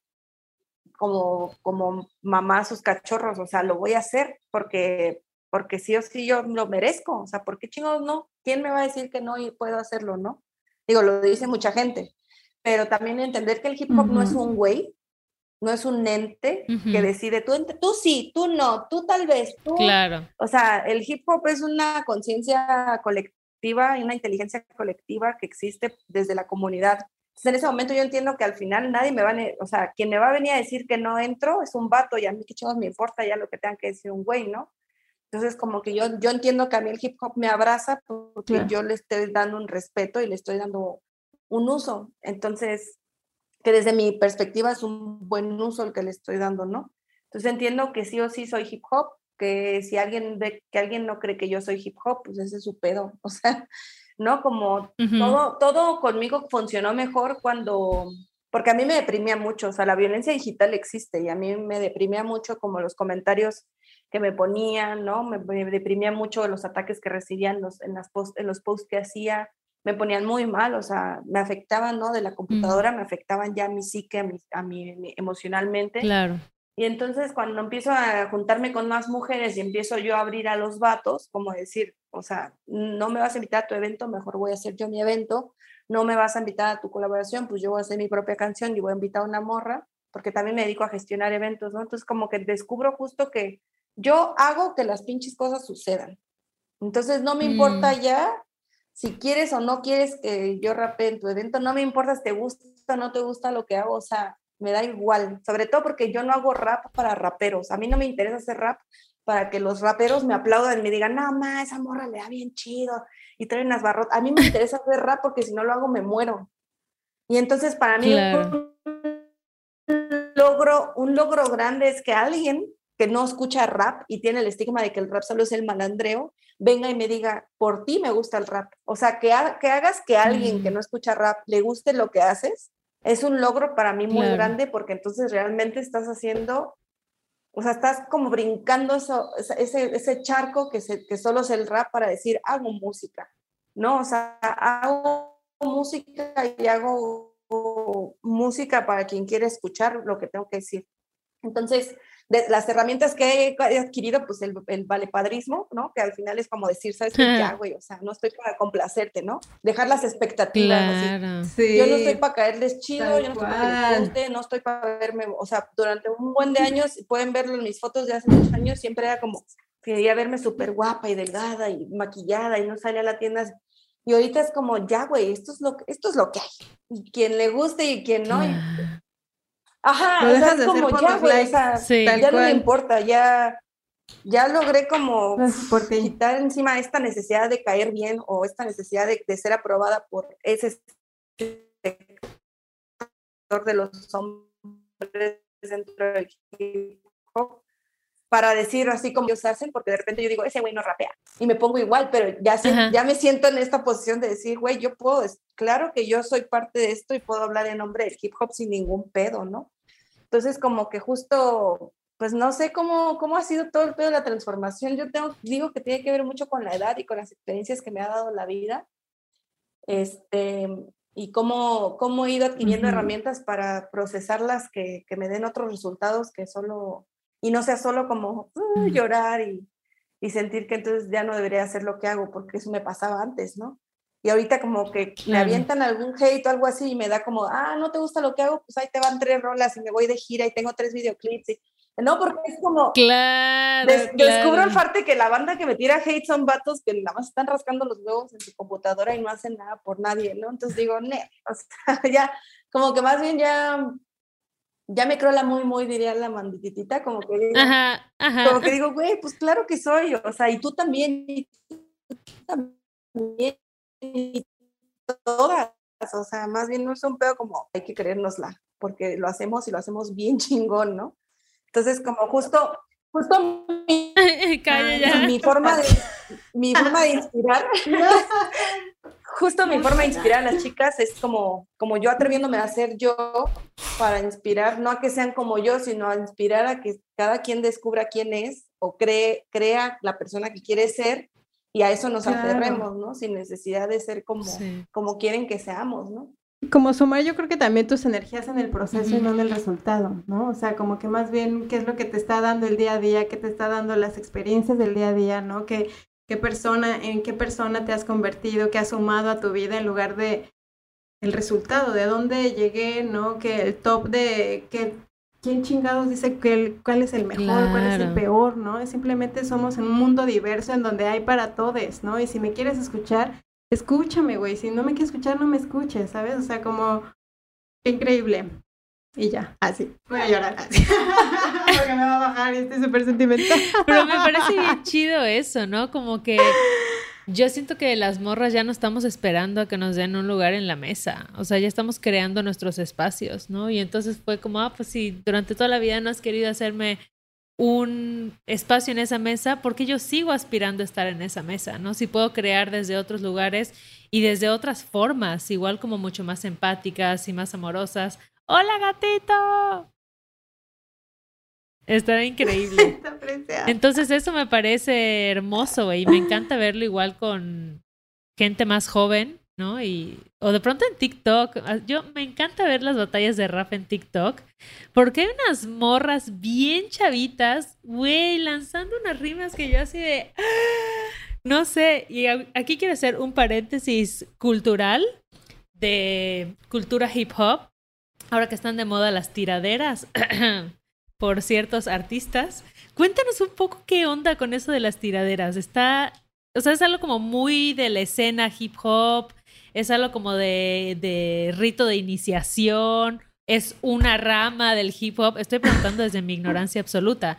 como mamá a sus cachorros, o sea, lo voy a hacer porque sí o sí yo lo merezco, o sea, ¿por qué chingados no? ¿Quién me va a decir que no y puedo hacerlo, no? Digo, lo dice mucha gente, pero también entender que el hip hop no es un güey, no es un ente que decide, tú sí, tú no, tú tal vez, tú. Claro. O sea, el hip hop es una conciencia colectiva y una inteligencia colectiva que existe desde la comunidad. Entonces, en ese momento yo entiendo que al final nadie me va a, o sea, quien me va a venir a decir que no entro es un vato y a mí qué chingos me importa ya lo que tengan que decir un güey, ¿no? Entonces, como que yo entiendo que a mí el hip hop me abraza porque yo le estoy dando un respeto y le estoy dando un uso. Entonces, que desde mi perspectiva es un buen uso el que le estoy dando, ¿no? Entonces entiendo que sí o sí soy hip hop, que si alguien ve que alguien no cree que yo soy hip hop, pues ese es su pedo, o sea, ¿no? Como todo conmigo funcionó mejor porque a mí me deprimía mucho, o sea, la violencia digital existe y a mí me deprimía mucho como los comentarios que me ponían, ¿no? Me deprimía mucho los ataques que recibían en los posts que hacía, me ponían muy mal, o sea, me afectaban, ¿no? De la computadora, me afectaban ya a mi psique, a mi emocionalmente. Claro. Y entonces cuando empiezo a juntarme con más mujeres y empiezo yo a abrir a los vatos, como decir, o sea, no me vas a invitar a tu evento, mejor voy a hacer yo mi evento, no me vas a invitar a tu colaboración, pues yo voy a hacer mi propia canción y voy a invitar a una morra, porque también me dedico a gestionar eventos, ¿no? Entonces como que descubro justo que yo hago que las pinches cosas sucedan. Entonces no me importa ya si quieres o no quieres que yo rapee en tu evento, no me importa si te gusta o no te gusta lo que hago, o sea, me da igual, sobre todo porque yo no hago rap para raperos, a mí no me interesa hacer rap para que los raperos me aplaudan y me digan, no, ma, esa morra le da bien chido, y traen las barrotas. A mí me interesa hacer rap porque si no lo hago me muero. Y entonces para mí Claro. un logro grande es que alguien que no escucha rap y tiene el estigma de que el rap solo es el malandreo, venga y me diga, por ti me gusta el rap. O sea, que hagas que alguien que no escucha rap le guste lo que haces, es un logro para mí muy grande, porque entonces realmente estás haciendo, o sea, estás como brincando ese charco que solo es el rap para decir, hago música, ¿no? O sea, hago música y hago música para quien quiere escuchar lo que tengo que decir. Entonces, de las herramientas que he adquirido, pues el valepadrismo, ¿no? Que al final es como decir, ¿sabes qué? Ya, güey, o sea, no estoy para complacerte, ¿no? Dejar las expectativas así. Sí, yo no estoy para caerles chido, yo no estoy para que les cual. guste, no estoy para verme, o sea, durante un buen de años, pueden verlo en mis fotos de hace muchos años, siempre era como, quería verme súper guapa y delgada y maquillada y no salía a la tienda. Y ahorita es como, ya, güey, esto es lo que hay. Y quien le guste y quien no. Ajá, Lo o sea, dejas es de hacer como por ya, los güey, o likes. sea, Sí. Tal ya no me cual. importa, ya logré como Lo haces por ti. quitar encima esta necesidad de caer bien o esta necesidad de ser aprobada por ese sector de los hombres dentro del hip hop, para decir así como ellos hacen, porque de repente yo digo, ese güey no rapea, y me pongo igual, pero ya me siento en esta posición de decir, güey, yo puedo, claro que yo soy parte de esto y puedo hablar en nombre del hip hop sin ningún pedo, ¿no? Entonces, como que justo, pues no sé cómo ha sido todo el pedo de la transformación. Digo que tiene que ver mucho con la edad y con las experiencias que me ha dado la vida. Y cómo he ido adquiriendo herramientas para procesarlas que me den otros resultados y no sea solo como llorar y sentir que entonces ya no debería hacer lo que hago, porque eso me pasaba antes, ¿no? Y ahorita como que me avientan algún hate o algo así y me da como, no te gusta lo que hago, pues ahí te van 3 rolas y me voy de gira y tengo 3 videoclips. No, porque es como, descubro el parte que la banda que me tira hate son vatos que nada más están rascando los huevos en su computadora y no hacen nada por nadie, ¿no? Entonces digo, o sea, ya, como que más bien ya me creo la muy, diría la mandititita, como que digo, güey, pues claro que soy, o sea, y tú también, y todas, o sea, más bien no es un pedo como hay que creérnosla, porque lo hacemos y lo hacemos bien chingón, ¿no? Entonces, como justo mi forma de inspirar, justo mi forma de inspirar a las chicas es como yo atreviéndome a ser yo, para inspirar, no a que sean como yo, sino a inspirar a que cada quien descubra quién es o crea la persona que quiere ser, y a eso nos aferremos, ¿no? Sin necesidad de ser como quieren que seamos, ¿no? Como sumar, yo creo que también tus energías en el proceso y no en el resultado, ¿no? O sea, como que más bien qué es lo que te está dando el día a día, qué te está dando las experiencias del día a día, ¿no? En qué persona te has convertido, qué has sumado a tu vida en lugar de el resultado, de dónde llegué, ¿no? Que el top de quién chingados dice cuál es el mejor, cuál es el peor, ¿no? Simplemente somos en un mundo diverso en donde hay para todos, ¿no? Y si me quieres escuchar, escúchame, güey. Si no me quieres escuchar, no me escuches, ¿sabes? O sea, como, qué increíble. Y ya, así. Voy a llorar así. Porque me va a bajar y estoy súper sentimental. Pero me parece bien chido eso, ¿no? Como que yo siento que las morras ya no estamos esperando a que nos den un lugar en la mesa. O sea, ya estamos creando nuestros espacios, ¿no? Y entonces fue como, pues si durante toda la vida no has querido hacerme un espacio en esa mesa, porque yo sigo aspirando a estar en esa mesa, ¿no? Si puedo crear desde otros lugares y desde otras formas, igual como mucho más empáticas y más amorosas. ¡Hola, gatito! Está increíble. Está preciosa. Entonces eso me parece hermoso y me encanta verlo igual con gente más joven, ¿no? O de pronto en TikTok. Me encanta ver las batallas de rap en TikTok porque hay unas morras bien chavitas, güey, lanzando unas rimas que yo así de... No sé, y aquí quiero hacer un paréntesis cultural de cultura hip hop. Ahora que están de moda las tiraderas por ciertos artistas. Cuéntanos un poco qué onda con eso de las tiraderas. O sea, es algo como muy de la escena hip hop, es algo como de rito de iniciación, es una rama del hip hop. Estoy preguntando desde mi ignorancia absoluta,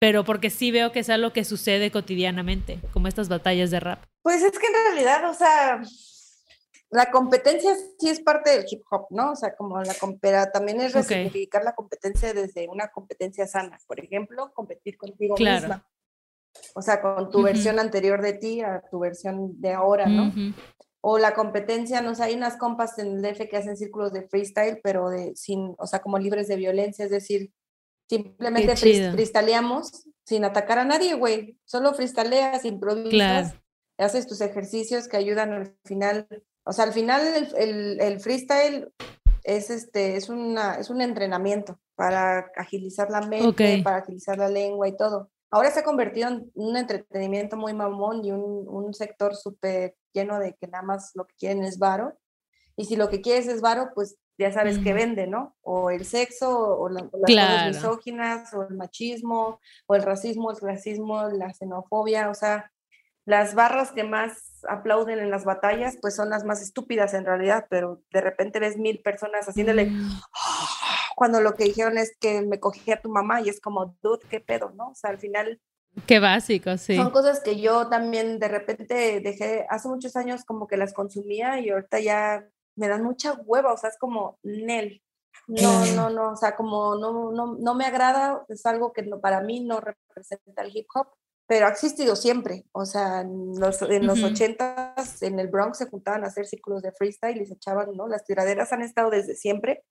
pero porque sí veo que es algo que sucede cotidianamente, como estas batallas de rap. Pues es que en realidad, o sea, la competencia sí es parte del hip hop, ¿no? O sea, como pero también es resignificar la competencia desde una competencia sana. Por ejemplo, competir contigo misma. O sea, con tu versión anterior de ti a tu versión de ahora, ¿no? O la competencia, no sé, hay unas compas en el DF que hacen círculos de freestyle, pero o sea, como libres de violencia, es decir, simplemente freestyleamos sin atacar a nadie, güey. Solo freestyleas, improvisas, haces tus ejercicios que ayudan al final. O sea, al final el freestyle es un entrenamiento para agilizar la mente, para agilizar la lengua y todo. Ahora se ha convertido en un entretenimiento muy mamón y un sector súper lleno de que nada más lo que quieren es varo. Y si lo que quieres es varo, pues ya sabes que vende, ¿no? O el sexo, o las cosas misóginas, o el machismo, o el racismo, el clasismo, la xenofobia. O sea, las barras que más aplauden en las batallas, pues son las más estúpidas en realidad, pero de repente ves 1000 personas haciéndole cuando lo que dijeron es que me cogí a tu mamá y es como, dude, qué pedo, ¿no? O sea, al final... Qué básico, sí. Son cosas que yo también de repente dejé, hace muchos años como que las consumía y ahorita ya me dan mucha hueva, o sea, es como, Nel, no, o sea, como no me agrada, es algo que para mí no representa el hip hop, pero ha existido siempre, o sea, en los 80s en el Bronx se juntaban a hacer círculos de freestyle y se echaban, ¿no? Las tiraderas han estado desde siempre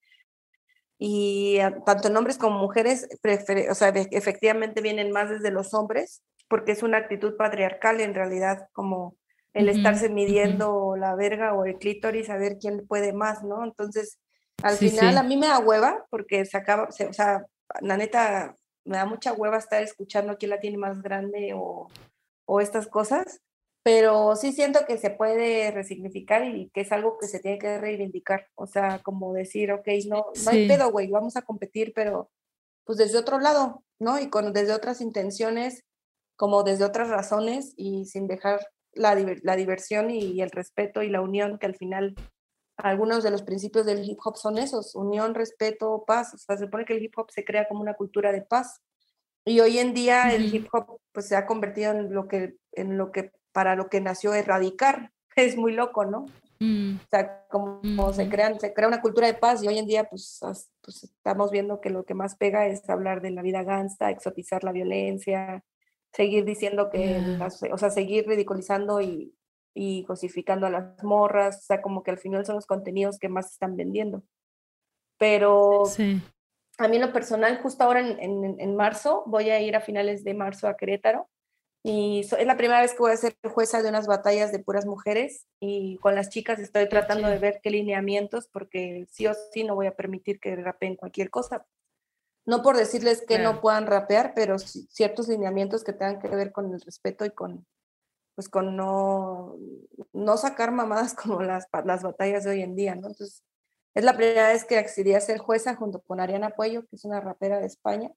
y tanto en hombres como mujeres, o sea, efectivamente vienen más desde los hombres, porque es una actitud patriarcal en realidad, como el estarse midiendo la verga o el clítoris a ver quién puede más, ¿no? Entonces, al final a mí me da hueva, porque o sea, la neta, me da mucha hueva estar escuchando quién la tiene más grande o estas cosas, pero sí siento que se puede resignificar y que es algo que se tiene que reivindicar, o sea, como decir, ok, no hay pedo, güey, vamos a competir, pero pues desde otro lado, ¿no? Y desde otras intenciones, como desde otras razones y sin dejar la diversión y el respeto y la unión, que al final algunos de los principios del hip hop son esos, unión, respeto, paz. O sea, se supone que el hip hop se crea como una cultura de paz. Y hoy en día el hip hop pues se ha convertido en lo que para lo que nació erradicar. Es muy loco, ¿no? O sea, como se crea una cultura de paz y hoy en día pues estamos viendo que lo que más pega es hablar de la vida gangsta, exotizar la violencia, seguir diciendo que, o sea, seguir ridiculizando y cosificando a las morras, o sea, como que al final son los contenidos que más están vendiendo. Pero a mí en lo personal, justo ahora en marzo, voy a ir a finales de marzo a Querétaro y es la primera vez que voy a ser jueza de unas batallas de puras mujeres y con las chicas estoy tratando de ver qué lineamientos, porque sí o sí no voy a permitir que rapeen cualquier cosa. No por decirles que no puedan rapear, pero ciertos lineamientos que tengan que ver con el respeto y con no sacar mamadas como las batallas de hoy en día, ¿no? Entonces, es la primera vez que accedí a ser jueza junto con Ariana Puello, que es una rapera de España.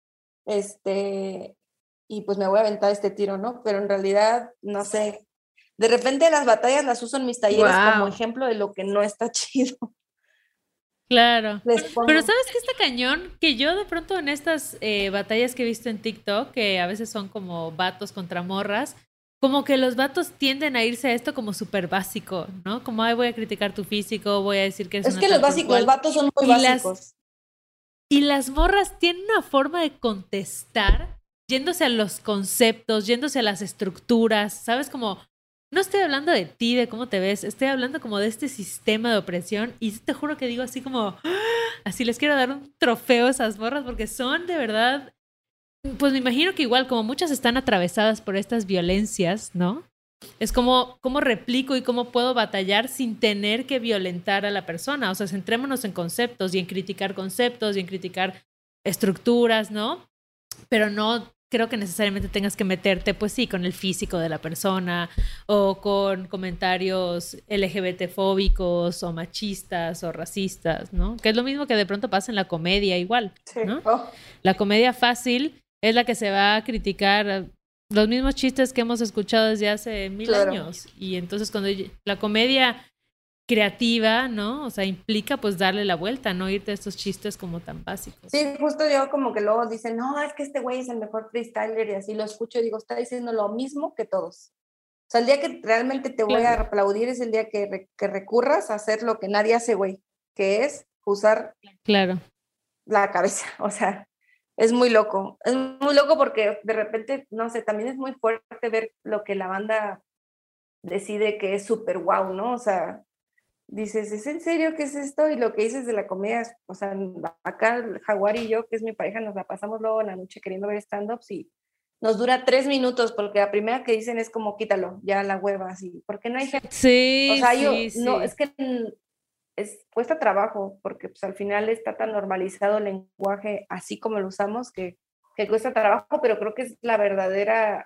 Y pues me voy a aventar este tiro, ¿no? Pero en realidad, no sé, de repente las batallas las uso en mis talleres como ejemplo de lo que no está chido. Claro, pero ¿sabes qué está cañón? Que yo de pronto en estas batallas que he visto en TikTok, que a veces son como vatos contra morras, como que los vatos tienden a irse a esto como súper básico, ¿no? Como, ay, voy a criticar tu físico, voy a decir que es que los vatos son muy básicos. Y las morras tienen una forma de contestar yéndose a los conceptos, yéndose a las estructuras, ¿sabes? Como, no estoy hablando de ti, de cómo te ves, estoy hablando como de este sistema de opresión y te juro que digo así como, así les quiero dar un trofeo a esas morras porque son de verdad, pues me imagino que igual como muchas están atravesadas por estas violencias, ¿no? Es como cómo replico y cómo puedo batallar sin tener que violentar a la persona. O sea, centrémonos en conceptos y en criticar conceptos y en criticar estructuras, ¿no? Pero no creo que necesariamente tengas que meterte, pues sí, con el físico de la persona o con comentarios LGBT-fóbicos o machistas o racistas, ¿no? Que es lo mismo que de pronto pasa en la comedia igual, ¿no? La comedia fácil es la que se va a criticar los mismos chistes que hemos escuchado desde hace 1000 años. Y entonces cuando la comedia creativa, ¿no? O sea, implica pues darle la vuelta, no irte a estos chistes como tan básicos. Sí, justo yo como que luego dicen, no, es que este güey es el mejor freestyler y así lo escucho y digo, está diciendo lo mismo que todos. O sea, el día que realmente te voy a aplaudir es el día que recurras a hacer lo que nadie hace, güey, que es usar la cabeza. O sea, es muy loco. Es muy loco porque de repente, no sé, también es muy fuerte ver lo que la banda decide que es súper guau, ¿no? O sea, dices, ¿es en serio qué es esto? Y lo que dices de la comedia, o sea, acá el Jaguar y yo, que es mi pareja, nos la pasamos luego en la noche queriendo ver stand-ups y nos dura 3 minutos, porque la primera que dicen es como, quítalo, ya la hueva, así, porque no hay gente. Sí, o sea, sí. es que cuesta trabajo, porque pues al final está tan normalizado el lenguaje así como lo usamos, que cuesta trabajo, pero creo que es la verdadera,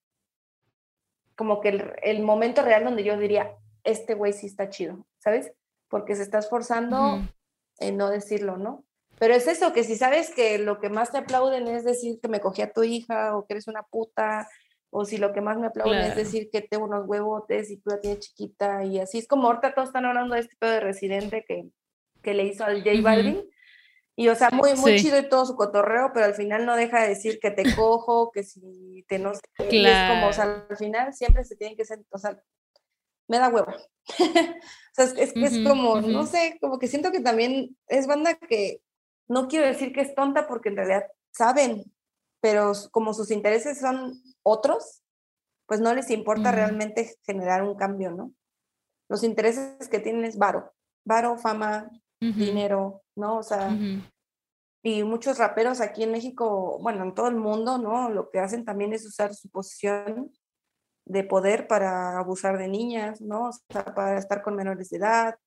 como que el momento real donde yo diría, este güey sí está chido, ¿sabes? Porque se está esforzando en no decirlo, ¿no? Pero es eso, que si sabes que lo que más te aplauden es decir que me cogí a tu hija o que eres una puta, o si lo que más me aplauden es decir que tengo unos huevotes y tú la tienes chiquita y así es como ahorita todos están hablando de este pedo de Residente que le hizo al J Balvin. Y, o sea, muy chido y todo su cotorreo, pero al final no deja de decir que te cojo, que si te no sé qué. Y es como, o sea, al final siempre se tienen que ser, o sea, me da hueva. O sea, es como, no sé, como que siento que también es banda que no quiero decir que es tonta porque en realidad saben, pero como sus intereses son otros, pues no les importa realmente generar un cambio, ¿no? Los intereses que tienen es varo, fama, dinero, ¿no? O sea, y muchos raperos aquí en México, bueno, en todo el mundo, ¿no? Lo que hacen también es usar su posición de poder para abusar de niñas, ¿no? O sea, para estar con menores de edad,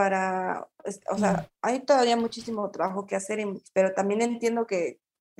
o sea, hay todavía muchísimo trabajo que hacer, pero también entiendo que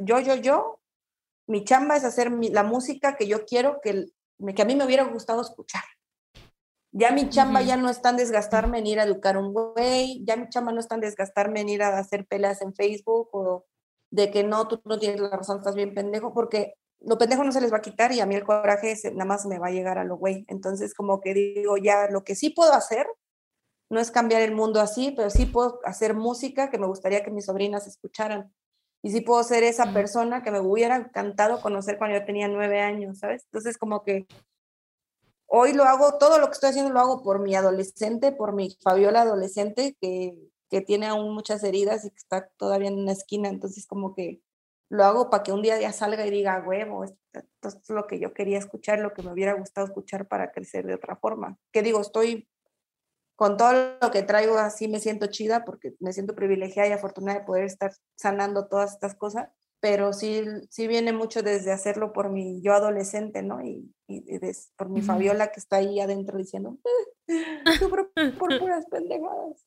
mi chamba es hacer la música que yo quiero, que a mí me hubiera gustado escuchar. Ya mi chamba ya no está en desgastarme en ir a educar un güey, ya mi chamba no está en desgastarme en ir a hacer peleas en Facebook o de que no, tú no tienes la razón, estás bien pendejo, porque lo pendejo no se les va a quitar y a mí el coraje nada más me va a llegar a lo güey. Entonces como que digo, ya lo que sí puedo hacer no es cambiar el mundo así, pero sí puedo hacer música que me gustaría que mis sobrinas escucharan. Y sí puedo ser esa persona que me hubiera encantado conocer cuando yo tenía 9 años, ¿sabes? Entonces como que hoy lo hago, todo lo que estoy haciendo lo hago por mi adolescente, por mi Fabiola adolescente, que tiene aún muchas heridas y que está todavía en una esquina, entonces como que lo hago para que un día ya salga y diga, huevo, esto es lo que yo quería escuchar, lo que me hubiera gustado escuchar para crecer de otra forma. Que digo, estoy con todo lo que traigo así, me siento chida porque me siento privilegiada y afortunada de poder estar sanando todas estas cosas, pero sí viene mucho desde hacerlo por mi yo adolescente, ¿no? Y por mi Fabiola que está ahí adentro diciendo, sufro por puras pendejadas.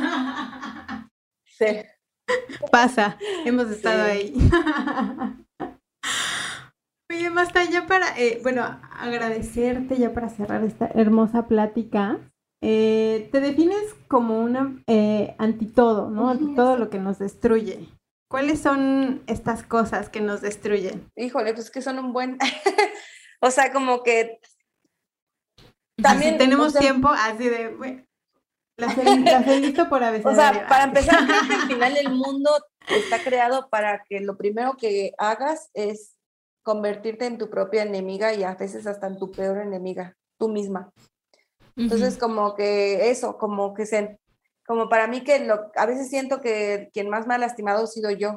Sí. Pasa, hemos estado ahí. Oye, Masta, ya para, agradecerte ya para cerrar esta hermosa plática. Te defines como una anti todo, ¿no? Anti todo lo que nos destruye. ¿Cuáles son estas cosas que nos destruyen? Híjole, pues que son un buen... o sea, como que... También tenemos tiempo así de... Bueno, las he visto por abecedario. O sea, para empezar, creo que al final el mundo está creado para que lo primero que hagas es convertirte en tu propia enemiga y a veces hasta en tu peor enemiga, tú misma. Entonces, como que eso, como para mí que a veces siento que quien más me ha lastimado ha sido yo,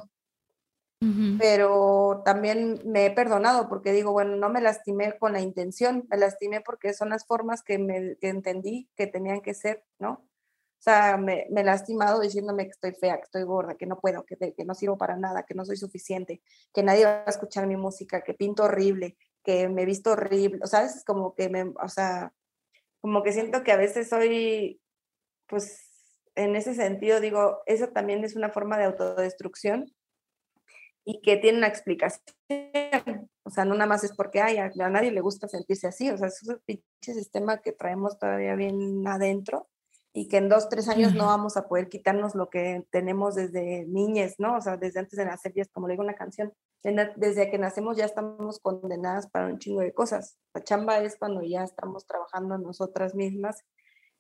pero también me he perdonado porque digo, bueno, no me lastimé con la intención, me lastimé porque son las formas que entendí que tenían que ser, ¿no? O sea, me he lastimado diciéndome que estoy fea, que estoy gorda, que no puedo, que no sirvo para nada, que no soy suficiente, que nadie va a escuchar mi música, que pinto horrible, que me visto horrible, o sea, es como que como que siento que a veces soy, pues, en ese sentido, digo, eso también es una forma de autodestrucción y que tiene una explicación. O sea, no nada más es porque a nadie le gusta sentirse así, o sea, es un pinche sistema que traemos todavía bien adentro y que en 2, 3 años no vamos a poder quitarnos lo que tenemos desde niñez, ¿no? O sea, desde antes de nacer, ya es como le digo una canción, desde que nacemos ya estamos condenadas para un chingo de cosas. La chamba es cuando ya estamos trabajando en nosotras mismas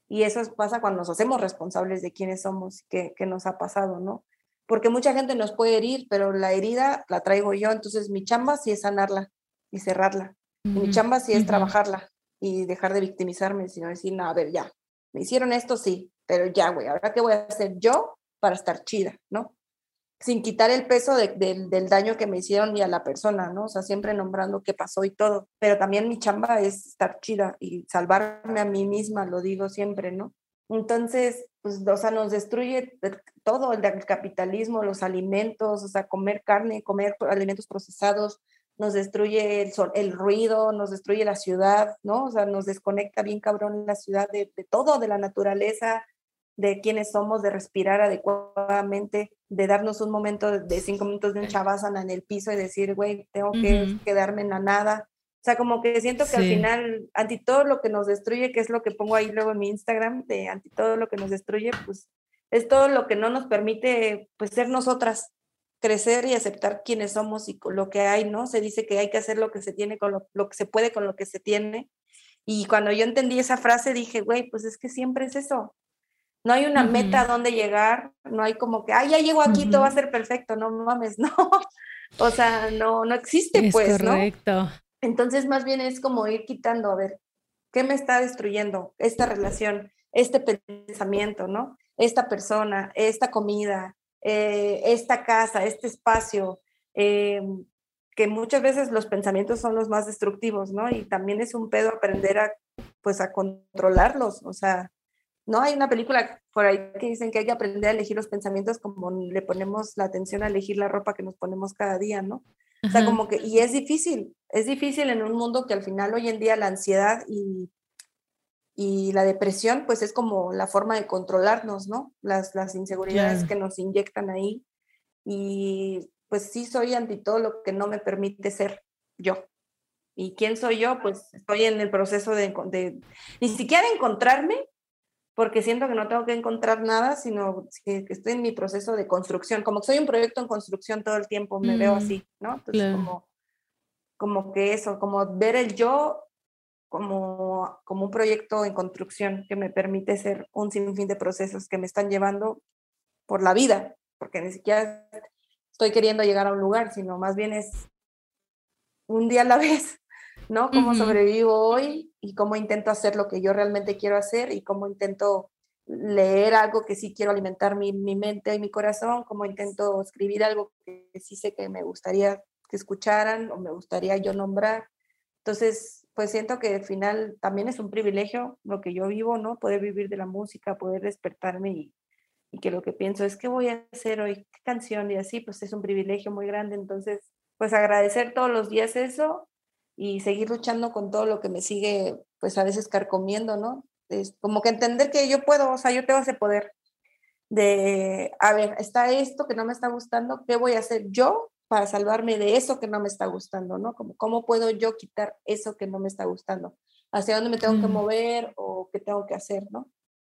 Y eso pasa cuando nos hacemos responsables de quiénes somos, qué nos ha pasado, ¿no? Porque mucha gente nos puede herir, pero la herida la traigo yo, entonces mi chamba sí es sanarla y cerrarla. Y mi chamba sí es trabajarla y dejar de victimizarme, sino decir, no, a ver, ya, me hicieron esto, sí, pero ya, güey, ¿ahora qué voy a hacer yo para estar chida, ¿no? Sin quitar el peso del daño que me hicieron y a la persona, ¿no? O sea, siempre nombrando qué pasó y todo, pero también mi chamba es estar chida y salvarme a mí misma, lo digo siempre, ¿no? Entonces, pues, o sea, nos destruye todo el capitalismo, los alimentos, o sea, comer carne, comer alimentos procesados, nos destruye el ruido, nos destruye la ciudad, ¿no? O sea, nos desconecta bien cabrón la ciudad de todo, de la naturaleza, de quiénes somos, de respirar adecuadamente, de darnos un momento de 5 minutos de un chavasana en el piso y decir, güey, tengo que quedarme en la nada. O sea, como que siento que al final, anti todo lo que nos destruye, que es lo que pongo ahí luego en mi Instagram, de anti todo lo que nos destruye, pues es todo lo que no nos permite, pues, ser nosotras, crecer y aceptar quiénes somos y con lo que hay, ¿no? Se dice que hay que hacer lo que se tiene con lo que se puede con lo que se tiene. Y cuando yo entendí esa frase dije, güey, pues es que siempre es eso. No hay una meta a dónde llegar, no hay como que, ya llego aquí, todo va a ser perfecto, no mames, no. O sea, no existe, es pues, correcto. ¿no? Entonces, más bien es como ir quitando, a ver, ¿qué me está destruyendo esta relación, este pensamiento, ¿no? Esta persona, esta comida, esta casa, este espacio, que muchas veces los pensamientos son los más destructivos, ¿no? Y también es un pedo aprender pues a controlarlos, o sea, ¿no? Hay una película por ahí que dicen que hay que aprender a elegir los pensamientos como le ponemos la atención a elegir la ropa que nos ponemos cada día, ¿no? O sea, como que, y es difícil en un mundo que al final hoy en día la ansiedad y la depresión, pues es como la forma de controlarnos, ¿no? Las inseguridades que nos inyectan ahí. Y pues sí soy anti todo lo que no me permite ser yo. ¿Y quién soy yo? Pues estoy en el proceso de ni siquiera encontrarme, porque siento que no tengo que encontrar nada, sino que estoy en mi proceso de construcción, como que soy un proyecto en construcción todo el tiempo, me veo así, ¿no? Entonces, como que eso, como ver el yo como un proyecto en construcción que me permite ser un sinfín de procesos que me están llevando por la vida, porque ni siquiera estoy queriendo llegar a un lugar, sino más bien es un día a la vez, ¿no? Cómo sobrevivo hoy y cómo intento hacer lo que yo realmente quiero hacer y cómo intento leer algo que sí quiero alimentar mi mente y mi corazón, cómo intento escribir algo que sí sé que me gustaría que escucharan o me gustaría yo nombrar. Entonces, pues siento que al final también es un privilegio lo que yo vivo, ¿no? Poder vivir de la música, poder despertarme y que lo que pienso es, ¿qué voy a hacer hoy? ¿Qué canción? Y así, pues es un privilegio muy grande. Entonces, pues agradecer todos los días eso y seguir luchando con todo lo que me sigue, pues a veces carcomiendo, ¿no? Es como que entender que yo puedo, o sea, yo tengo ese poder de, a ver, está esto que no me está gustando, ¿qué voy a hacer yo para salvarme de eso que no me está gustando, ¿no? Como, ¿cómo puedo yo quitar eso que no me está gustando? ¿Hacia dónde me tengo que mover o qué tengo que hacer, ¿no?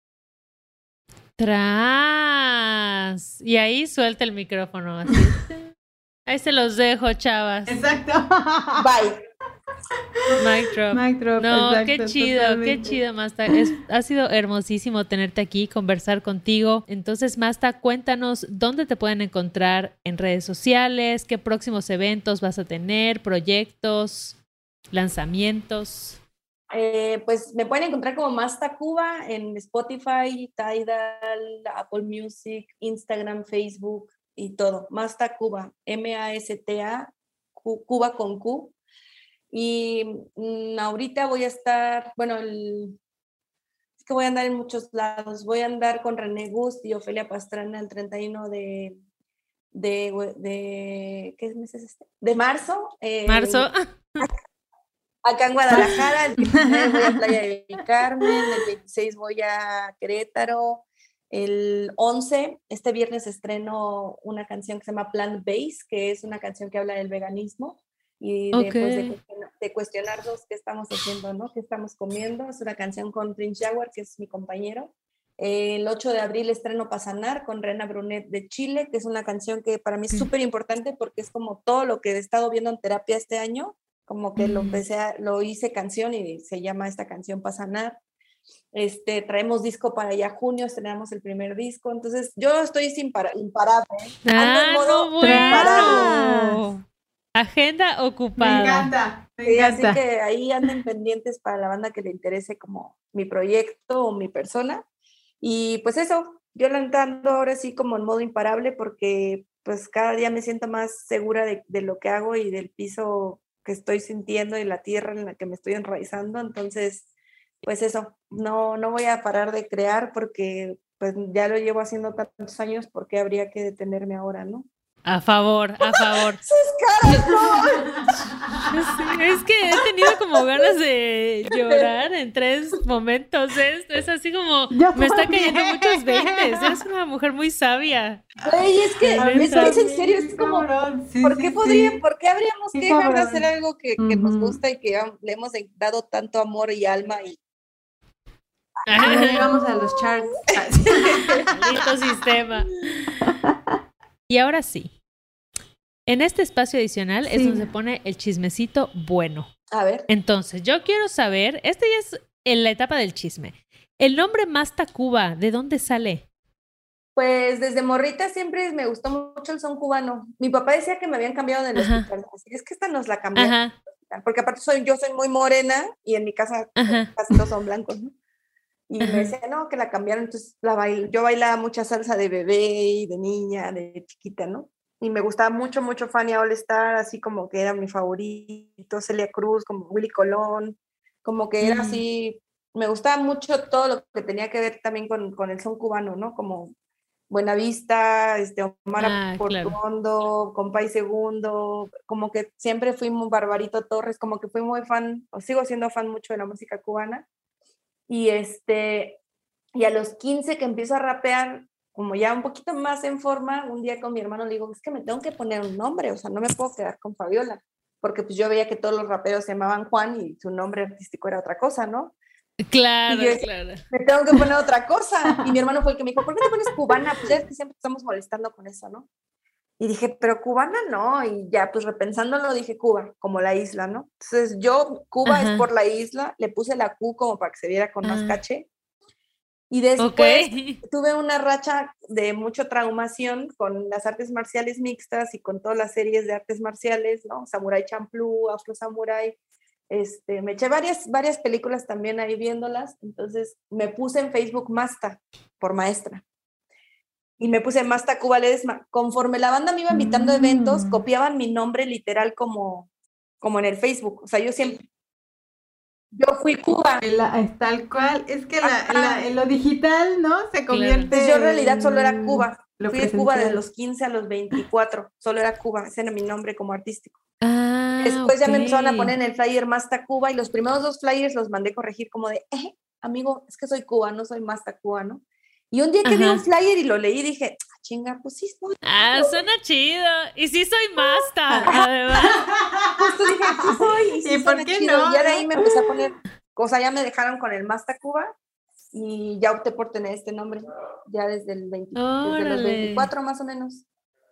¡Tras! Y ahí suelta el micrófono. Así. Ahí se los dejo, chavas. Exacto. Bye. Mic drop. Mic drop, No, exacto, qué chido, Masta. Ha sido hermosísimo tenerte aquí, conversar contigo. Entonces, Masta, cuéntanos dónde te pueden encontrar en redes sociales, qué próximos eventos vas a tener, proyectos, lanzamientos. Pues me pueden encontrar como Masta Cuba en Spotify, Tidal, Apple Music, Instagram, Facebook y todo. Masta Cuba, M-A-S-T-A, Cuba con Q. Y ahorita voy a estar, bueno, es que voy a andar en muchos lados. Voy a andar con René Gust y Ofelia Pastrana el 31 de ¿qué mes es este? De marzo. Marzo. Acá en Guadalajara, el 19 voy a Playa del Carmen, el 26 voy a Querétaro, el 11, este viernes estreno una canción que se llama Plant Based, que es una canción que habla del veganismo y de cuestionarnos qué estamos haciendo, ¿no? ¿Qué estamos comiendo? Es una canción con Prince Jaguar, que es mi compañero. El 8 de abril estreno Pa' Sanar con Rena Brunet de Chile, que es una canción que para mí es súper importante porque es como todo lo que he estado viendo en terapia este año, como que lo hice canción y se llama esta canción Pa' Sanar. Traemos disco para ya junio, estrenamos el primer disco, entonces yo estoy imparable. Ah, Ando en modo no, imparable. bueno. Agenda Me ocupada. encanta, me Sí, así encanta. que ahí anden pendientes para la banda que le interese como mi proyecto o mi persona. Y pues eso, yo la ando ahora sí como en modo imparable porque pues cada día me siento más segura de lo que hago y del piso que estoy sintiendo y la tierra en la que me estoy enraizando. Entonces, pues eso, no voy a parar de crear porque pues ya lo llevo haciendo tantos años, ¿por qué habría que detenerme ahora, no? A favor, a favor. ¡Sus caras, no! Sí, es que he tenido como ganas de llorar en 3 momentos de esto. Es así como, Yo me está también. cayendo muchos 20. Eres una mujer muy sabia. Güey, es que A mí es en también, serio, es como, cabrón. Sí, ¿por sí, qué sí. por qué habríamos Sí, que dejar de cabrón. hacer algo que nos Ujú. gusta y que le hemos dado tanto amor y alma? Y Ya llegamos a los charts. Maldito sistema. Y ahora sí. En este espacio adicional es Sí. donde se pone el chismecito bueno. a ver, Entonces, yo quiero saber, ya es en la etapa del chisme. El nombre Masta Cuba, ¿de dónde sale? pues desde morrita siempre me gustó mucho el son cubano. Mi papá decía que me habían cambiado en el Ajá. hospital. Así es que esta nos la cambiaron en Ajá, el hospital. Porque aparte yo soy muy morena y en mi casa ajá, casi todos son blancos, ¿no? Y me ajá. decía, no, que la cambiaron. Entonces yo bailaba mucha salsa de bebé y de niña, de chiquita, ¿no? Y me gustaba mucho, mucho Fanny All Star, así como que era mi favorito, Celia Cruz, como Willy Colón, como que era así, me gustaba mucho todo lo que tenía que ver también con el son cubano, ¿no? Como Buenavista, Omar Ah, claro. Portuondo, Compay Segundo, como que siempre fui muy Barbarito Torres, como que fui muy fan, o sigo siendo fan mucho de la música cubana. Y y a los 15 que empiezo a rapear, como ya un poquito más en forma, un día con mi hermano le digo, es que me tengo que poner un nombre, o sea, no me puedo quedar con Fabiola, porque pues yo veía que todos los raperos se llamaban Juan y su nombre artístico era otra cosa, ¿no? Claro, Y yo decía, claro. me tengo que poner otra cosa. Y mi hermano fue el que me dijo, ¿por qué te pones cubana? Pues ya es que siempre estamos molestando con eso, ¿no? Y dije, pero cubana no. Y ya, pues repensándolo, dije Cuba, como la isla, ¿no? Entonces Cuba es por Ajá. la isla, le puse la Q como para que se viera con más Ah, caché. Y ok. después tuve una racha de mucha traumación con las artes marciales mixtas y con todas las series de artes marciales, ¿no? Samurai Champloo, Afro Samurai. Me eché varias películas también ahí viéndolas, entonces me puse en Facebook Masta, por maestra. Y me puse Masta Cuba Ledesma. Conforme la banda me iba invitando a eventos, copiaban mi nombre literal como en el Facebook. O sea, yo fui Cuba. Es tal cual. Es que en lo digital, ¿no? Se Claro. convierte Entonces yo en realidad solo era Cuba. lo Fui de Cuba de presencial. los 15 a los 24. Solo era Cuba. Ese era mi nombre como artístico. Ah, Después ya me empezaron a ok. poner en el flyer Masta Cuba y los primeros 2 flyers los mandé corregir como de, amigo, es que soy Cuba, no soy Masta Cuba, ¿no? Y un día que vi un Ajá. flyer y lo leí, dije, chinga, pues sí, soy. Ah, suena chido. Y sí soy Masta, además. Justo dije, sí soy, y sí ¿Y por suena qué chido. no? Y ya de ahí me empecé a poner, o sea, ya me dejaron con el Masta Cuba y ya opté por tener este nombre, ya desde desde los Órale. 24 más o menos.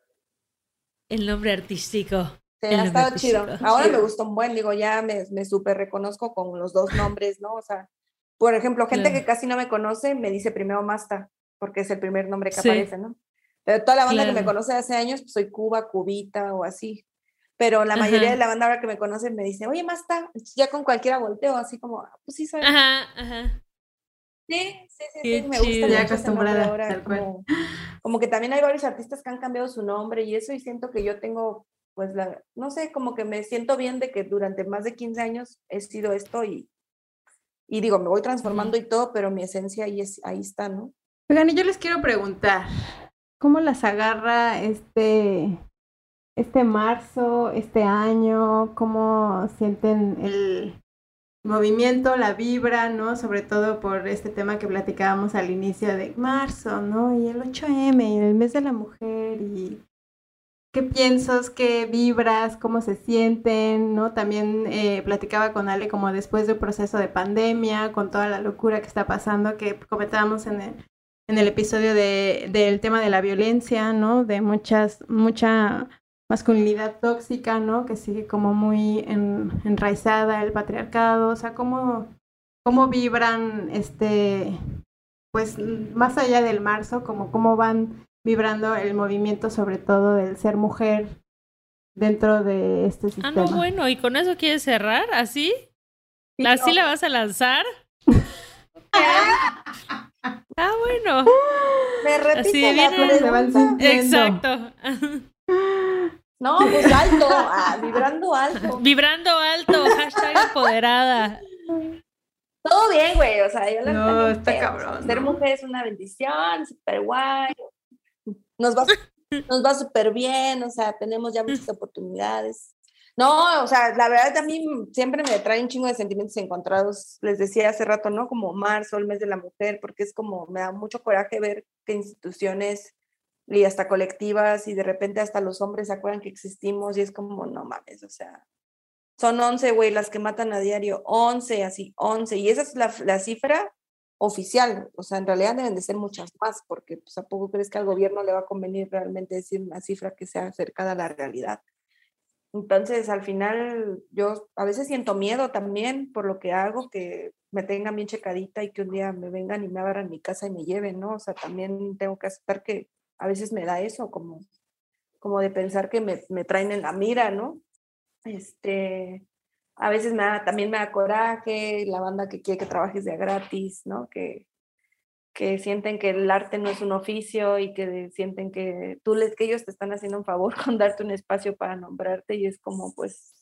El nombre artístico. Sí, El ha nombre estado chido. artístico. Ahora me gustó un buen, digo, ya me súper reconozco con los 2 nombres, ¿no? O sea, por ejemplo, gente Claro. que casi no me conoce me dice primero Masta, porque es el primer nombre que Sí. aparece, ¿no? Pero toda la banda que me Claro. conoce hace años, pues soy Cuba, Cubita o así. Pero la mayoría de Ajá. la banda ahora que me conoce me dice, oye, Masta, entonces ya con cualquiera volteo, así como, pues sí soy. Ajá, ajá. Sí, Qué me gusta chido. Ya mucho ese nombre acostumbrada, ahora, tal cual. como que también hay varios artistas que han cambiado su nombre y eso, y siento que yo tengo, pues, no sé, como que me siento bien de que durante más de 15 años he sido esto y digo, me voy transformando y todo, pero mi esencia ahí está, ¿no? Oigan, y yo les quiero preguntar, ¿cómo las agarra este marzo, este año? ¿Cómo sienten el movimiento, la vibra, ¿no? Sobre todo por este tema que platicábamos al inicio de marzo, ¿no? Y el 8M, y el mes de la mujer, y qué piensas, qué vibras, cómo se sienten, ¿no? También platicaba con Ale como después de un proceso de pandemia, con toda la locura que está pasando, que comentábamos en el episodio del tema de la violencia, ¿no? De mucha masculinidad tóxica, ¿no? Que sigue como muy enraizada el patriarcado, o sea, ¿cómo cómo vibran, pues más allá del marzo, como cómo van vibrando el movimiento, sobre todo del ser mujer dentro de este sistema. No, bueno, ¿y con eso quieres cerrar? ¿Así? Sí, ¿Así no. la vas a lanzar? Bueno. Me repite Así la viene. Se van pregunta. sintiendo. Exacto. No, pues alto, vibrando alto. Vibrando alto, hashtag empoderada. Todo bien, güey, o sea, yo la No, neta ni está pedo, cabrón, o sea, ser ¿no? mujer es una bendición, súper guay, nos va súper bien, o sea, tenemos ya muchas oportunidades. No, o sea, la verdad a mí siempre me trae un chingo de sentimientos encontrados, les decía hace rato, ¿no? Como marzo, el mes de la mujer, porque es como, me da mucho coraje ver que instituciones y hasta colectivas y de repente hasta los hombres se acuerdan que existimos y es como, no mames, o sea, son 11, güey, las que matan a diario, 11, así, 11, y esa es la cifra oficial, o sea, en realidad deben de ser muchas más, porque pues ¿a poco crees que al gobierno le va a convenir realmente decir una cifra que sea cercana a la realidad? Entonces, al final, yo a veces siento miedo también por lo que hago, que me tengan bien checadita y que un día me vengan y me abran mi casa y me lleven, ¿no? O sea, también tengo que aceptar que a veces me da eso, como de pensar que me traen en la mira, ¿no? A veces también me da coraje la banda que quiere que trabajes de a gratis, ¿no? Que sienten que el arte no es un oficio y que sienten que que ellos te están haciendo un favor con darte un espacio para nombrarte y es como, pues,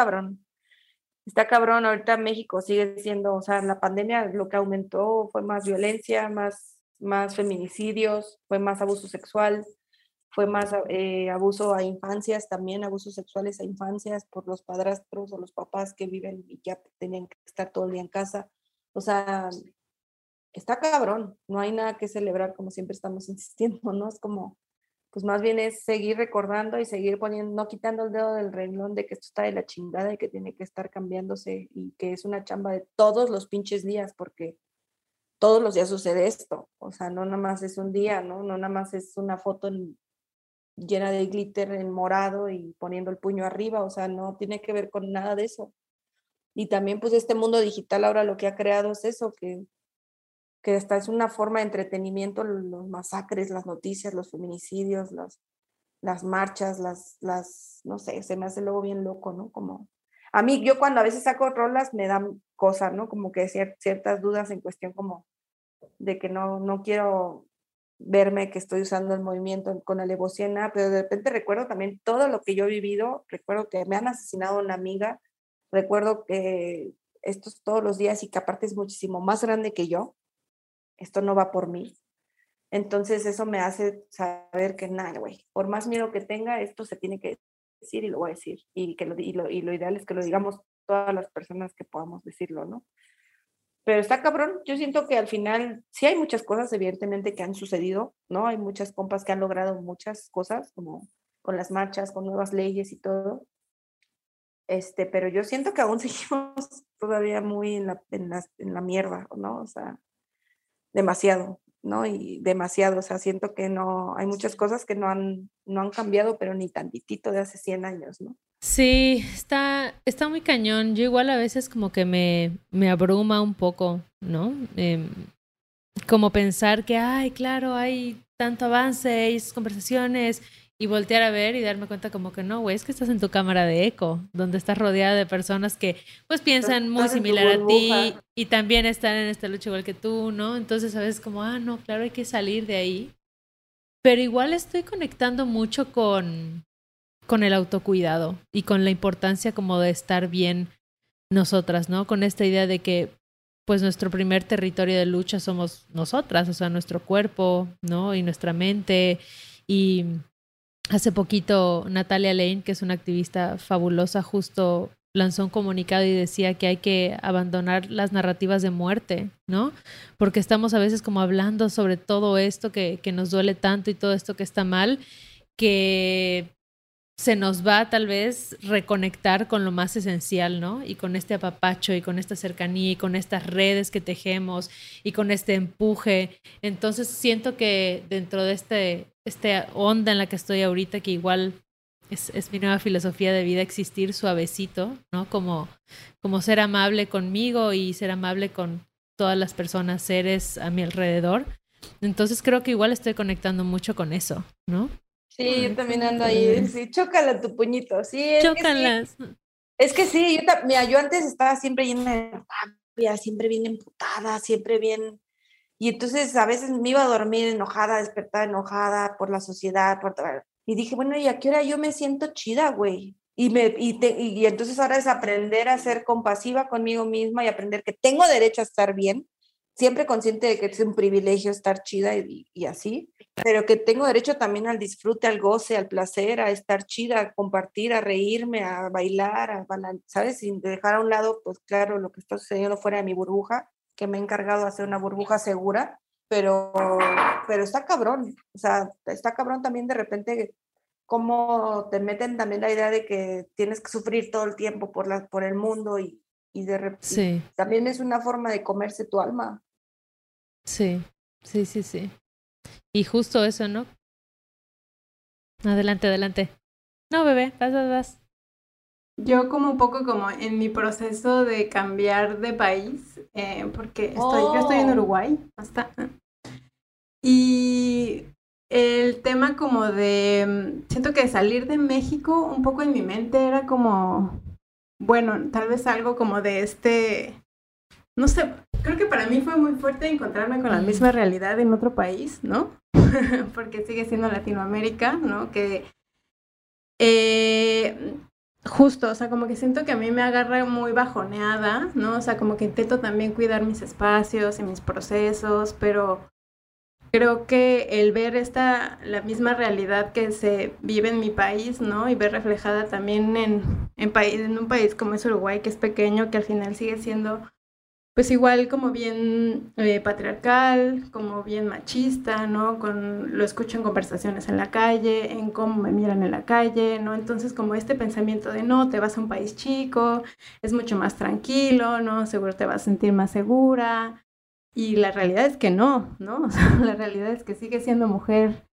está cabrón, ahorita México sigue siendo, o sea, la pandemia lo que aumentó fue más violencia, más feminicidios, fue más abuso sexual, fue más abuso a infancias también, abusos sexuales a infancias por los padrastros o los papás que viven y ya tenían que estar todo el día en casa. O sea, está cabrón, no hay nada que celebrar como siempre estamos insistiendo, ¿no? Es como, pues más bien es seguir recordando y seguir poniendo, no quitando el dedo del renglón de que esto está de la chingada y que tiene que estar cambiándose y que es una chamba de todos los pinches días porque todos los días sucede esto, o sea, no nada más es un día, ¿no? No nada más es una foto llena de glitter en morado y poniendo el puño arriba, o sea, no tiene que ver con nada de eso. Y también pues este mundo digital ahora lo que ha creado es eso, que hasta es una forma de entretenimiento, los masacres, las noticias, los feminicidios, las marchas, no sé, se me hace luego bien loco, ¿no? Como, a mí, yo cuando a veces saco rolas me dan cosas, ¿no? Como que ciertas dudas en cuestión como de que no quiero verme que estoy usando el movimiento con alevosía, pero de repente recuerdo también todo lo que yo he vivido, recuerdo que me han asesinado una amiga, recuerdo que esto es todos los días y que aparte es muchísimo más grande que yo, esto no va por mí. Entonces eso me hace saber que nada, güey, por más miedo que tenga, esto se tiene que decir y lo voy a decir. Y lo ideal es que lo digamos todas las personas que podamos decirlo, ¿no? Pero está cabrón, yo siento que al final sí hay muchas cosas evidentemente que han sucedido, ¿no? Hay muchas compas que han logrado muchas cosas, como con las marchas, con nuevas leyes y todo. Pero yo siento que aún seguimos todavía muy en la mierda, ¿no? O sea, demasiado, ¿no? Y demasiado, o sea, siento que no, hay muchas cosas que no han cambiado, pero ni tantitito de hace 100 años, ¿no? Sí, está muy cañón. Yo igual a veces como que me abruma un poco, ¿no? Como pensar que, ay, claro, hay tanto avance y esas conversaciones y voltear a ver y darme cuenta como que no, güey, es que estás en tu cámara de eco, donde estás rodeada de personas que pues piensan muy Estás en tu similar a ti burbuja. y también están en esta lucha igual que tú, ¿no? Entonces a veces como, no, claro, hay que salir de ahí. Pero igual estoy conectando mucho con el autocuidado y con la importancia como de estar bien nosotras, ¿no? Con esta idea de que pues nuestro primer territorio de lucha somos nosotras, o sea, nuestro cuerpo, ¿no? Y nuestra mente. Y hace poquito Natalia Lane, que es una activista fabulosa, justo lanzó un comunicado y decía que hay que abandonar las narrativas de muerte, ¿no? Porque estamos a veces como hablando sobre todo esto que nos duele tanto y todo esto que está mal, que se nos va tal vez reconectar con lo más esencial, ¿no? Y con este apapacho y con esta cercanía y con estas redes que tejemos y con este empuje. Entonces siento que dentro de esta onda en la que estoy ahorita, que igual Es mi nueva filosofía de vida, existir suavecito, ¿no? Como ser amable conmigo y ser amable con todas las personas, seres a mi alrededor. Entonces creo que igual estoy conectando mucho con eso, ¿no? Sí, yo también ando ahí. Sí, chócala tu puñito. Sí, Chócalas. Es que sí, mira, yo antes estaba siempre llena de rabia, siempre bien emputada, siempre bien. Y entonces a veces me iba a dormir enojada, despertar enojada por la sociedad, y dije, bueno, ¿y a qué hora yo me siento chida, güey? Y entonces ahora es aprender a ser compasiva conmigo misma y aprender que tengo derecho a estar bien, siempre consciente de que es un privilegio estar chida y así, pero que tengo derecho también al disfrute, al goce, al placer, a estar chida, a compartir, a reírme, a bailar, ¿sabes? Sin dejar a un lado, pues claro, lo que está sucediendo fuera de mi burbuja, que me he encargado de hacer una burbuja segura, pero está cabrón, o sea, está cabrón también de repente cómo te meten también la idea de que tienes que sufrir todo el tiempo por el mundo y Sí. también es una forma de comerse tu alma. Sí. Y justo eso, ¿no? Adelante. No, bebé, vas. Yo como un poco como en mi proceso de cambiar de país, porque yo estoy en Uruguay, y el tema como siento que salir de México un poco en mi mente era como, bueno, tal vez algo como de no sé, creo que para mí fue muy fuerte encontrarme con la misma realidad en otro país, ¿no? Porque sigue siendo Latinoamérica, ¿no? Que justo, o sea, como que siento que a mí me agarra muy bajoneada, ¿no? O sea, como que intento también cuidar mis espacios y mis procesos, pero creo que el ver la misma realidad que se vive en mi país, ¿no? Y ver reflejada también en un país como es Uruguay, que es pequeño, que al final sigue siendo pues igual como bien patriarcal, como bien machista, ¿no? Lo escucho en conversaciones en la calle, en cómo me miran en la calle, ¿no? Entonces como este pensamiento de no, te vas a un país chico, es mucho más tranquilo, ¿no? Seguro te vas a sentir más segura. Y la realidad es que no, ¿no? O sea, la realidad es que sigue siendo mujer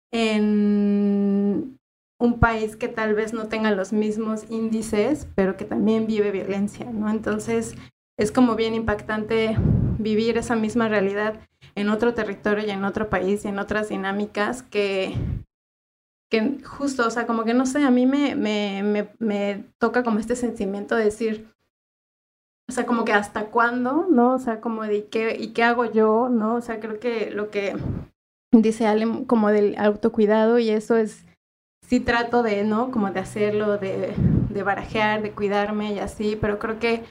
en un país que tal vez no tenga los mismos índices, pero que también vive violencia, ¿no? Entonces es como bien impactante vivir esa misma realidad en otro territorio y en otro país y en otras dinámicas que justo, o sea, como que no sé, a mí me toca como este sentimiento de decir, o sea, como que hasta cuándo, ¿no? O sea, como de qué hago yo, ¿no? O sea, creo que lo que dice Ale como del autocuidado y eso es, sí trato de, ¿no? Como de hacerlo, de barajear, de cuidarme y así, pero creo que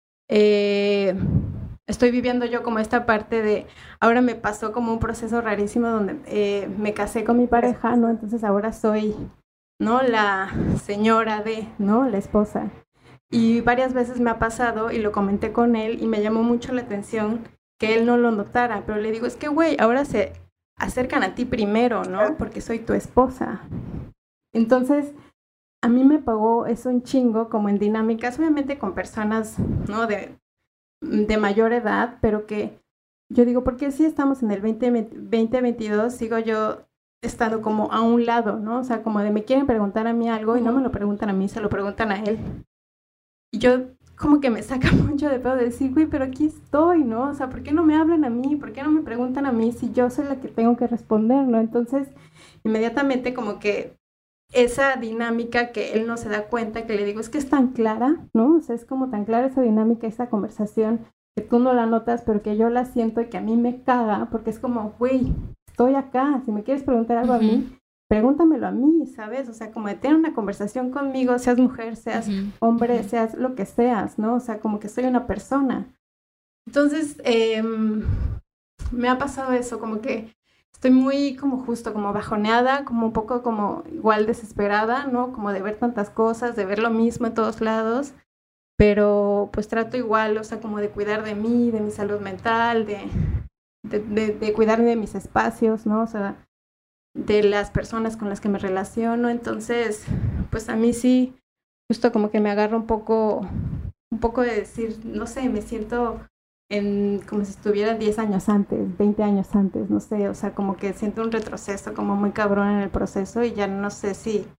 estoy viviendo yo como esta parte de, ahora me pasó como un proceso rarísimo donde me casé con mi pareja, ¿no? Entonces ahora soy, ¿no? La señora ¿no? La esposa. Y varias veces me ha pasado y lo comenté con él y me llamó mucho la atención que él no lo notara, pero le digo, es que güey, ahora se acercan a ti primero, ¿no? Porque soy tu esposa. Entonces a mí me pagó eso un chingo como en dinámicas, obviamente con personas, ¿no? De mayor edad, pero que yo digo, ¿por qué si estamos en el 2022 sigo yo estando como a un lado, ¿no? O sea, como de me quieren preguntar a mí algo y no me lo preguntan a mí, se lo preguntan a él. Y yo como que me saca mucho de pedo de decir, güey, pero aquí estoy, ¿no? O sea, ¿por qué no me hablan a mí? ¿Por qué no me preguntan a mí si yo soy la que tengo que responder, ¿no? Entonces, inmediatamente como que esa dinámica que él no se da cuenta, que le digo, es que es tan clara, ¿no? O sea, es como tan clara esa dinámica, esa conversación, que tú no la notas, pero que yo la siento y que a mí me caga, porque es como, güey, estoy acá, si me quieres preguntar algo a mí, pregúntamelo a mí, ¿sabes? O sea, como de tener una conversación conmigo, seas mujer, seas hombre, seas lo que seas, ¿no? O sea, como que soy una persona. Entonces, me ha pasado eso, como que estoy muy como justo, como bajoneada, como un poco como igual desesperada, ¿no? Como de ver tantas cosas, de ver lo mismo en todos lados, pero pues trato igual, o sea, como de cuidar de mí, de mi salud mental, de cuidar de mis espacios, ¿no? O sea, de las personas con las que me relaciono. Entonces, pues a mí sí, justo como que me agarra un poco de decir, no sé, me siento como si estuviera 10 años antes, 20 años antes, no sé, o sea, como que siento un retroceso como muy cabrón en el proceso y ya no sé si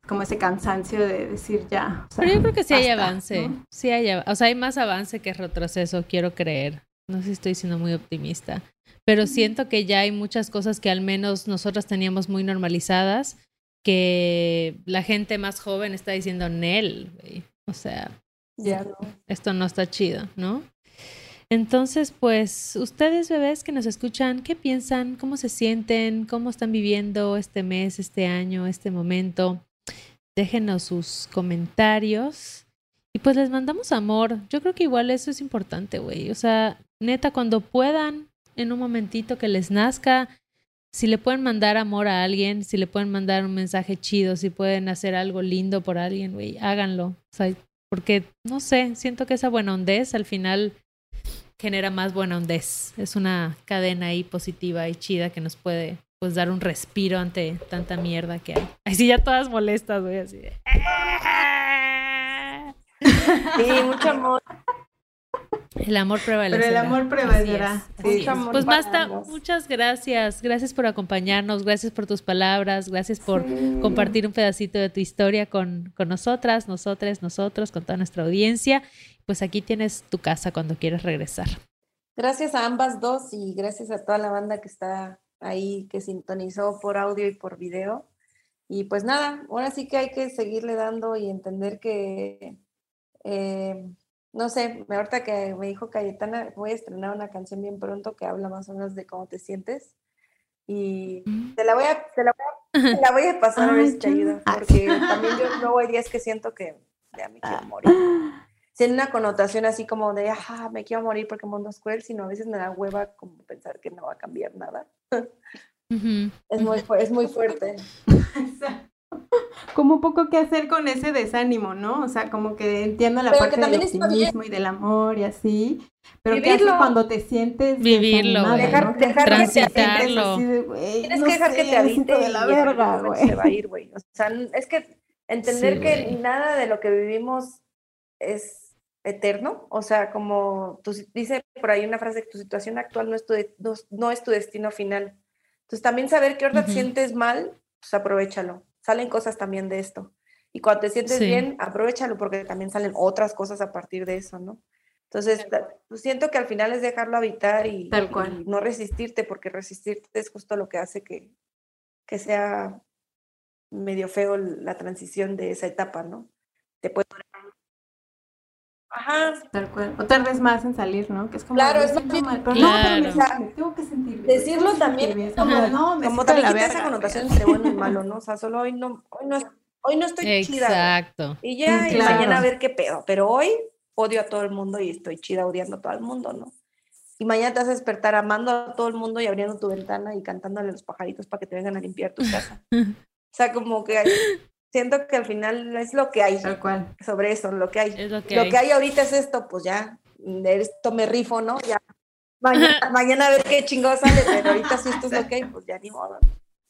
como ese cansancio de decir ya. O sea, pero yo creo que sí hay basta, avance. ¿no? Sí hay, o sea, hay más avance que retroceso, quiero creer. No sé si estoy siendo muy optimista. Pero siento que ya hay muchas cosas que al menos nosotros teníamos muy normalizadas, que la gente más joven está diciendo Nel, güey. O sea, Ya no. esto no está chido, ¿no? Entonces, pues, ustedes, bebés que nos escuchan, ¿qué piensan? ¿Cómo se sienten? ¿Cómo están viviendo este mes, este año, este momento? Déjenos sus comentarios y pues les mandamos amor. Yo creo que igual eso es importante, güey. O sea, neta, cuando puedan, en un momentito que les nazca, si le pueden mandar amor a alguien, si le pueden mandar un mensaje chido, si pueden hacer algo lindo por alguien, güey, háganlo. O sea, porque, no sé, siento que esa buena hondez al final genera más buena hondez. Es una cadena ahí positiva y chida que nos puede pues dar un respiro ante tanta mierda que hay. Así ya todas molestas, güey, así de... Sí, mucho amor. El amor prevalecerá. Pero el amor prevalecerá. Así es, Sí. así Mucho es. amor Pues para Masta, ambos. muchas gracias. Gracias por acompañarnos, gracias por tus palabras, gracias por Sí. compartir un pedacito de tu historia con nosotras, nosotros, con toda nuestra audiencia. Pues aquí tienes tu casa cuando quieras regresar. Gracias a ambas dos y gracias a toda la banda que está ahí, que sintonizó por audio y por video. Y pues nada, ahora sí que hay que seguirle dando y entender que, no sé, ahorita que me dijo Cayetana, voy a estrenar una canción bien pronto que habla más o menos de cómo te sientes. Y te la voy a pasar a ver Ay, si te ya. ayuda, porque también yo luego hay días que siento que ya me quiero morir. Sin una connotación así como de, me quiero morir porque el mundo es cruel, sino a veces me da hueva como pensar que no va a cambiar nada. Ujú. Es muy fuerte. Como un poco qué hacer con ese desánimo, ¿no? O sea, como que entiendo la Pero parte que también del está bien. optimismo y del amor y así, pero ¿qué Vivirlo. haces cuando te sientes Vivirlo, desanimada, güey. ¿no? Dejar que te transitarlo. así de, güey, Tienes no que dejar sé, que te me habite siento de y la en algún verga, momento güey. se va a ir, güey. O sea, es que entender Sí, que güey. nada de lo que vivimos es eterno. O sea, como dice por ahí una frase, que tu situación actual no es tu destino final. Entonces también saber que ahorita te Ujú. sientes mal, pues aprovechalo. Salen cosas también de esto. Y cuando te sientes Sí. bien, aprovechalo porque también salen otras cosas a partir de eso, ¿no? Entonces, pues siento que al final es dejarlo habitar y Tal cual. no resistirte, porque resistirte es justo lo que hace que sea medio feo la transición de esa etapa, ¿no? Te puede... Ajá, Tal cual. O tardes más en salir, ¿no? Que es como, Claro, me es más siento bien- mal, pero Claro. no, pero me tengo que sentir bien. decirlo tengo que también sentir bien. como, Como, no, me como siento de también la quita esa verga, connotación güey. entre bueno y malo, ¿no? O sea, solo hoy no estoy chida, güey. Exacto. Y ya, y Claro. mañana a ver qué pedo. Pero hoy odio a todo el mundo y estoy chida odiando a todo el mundo, ¿no? Y mañana te vas a despertar amando a todo el mundo y abriendo tu ventana y cantándole a los pajaritos para que te vengan a limpiar tu casa. O sea, como que siento que al final es lo que hay Tal cual. sobre eso, lo que hay. Es lo que Lo hay. que hay ahorita es esto, pues ya, esto me rifo, ¿no? Ya. Mañana a ver qué chingado sale, pero ahorita si esto es lo que hay, pues ya ni modo.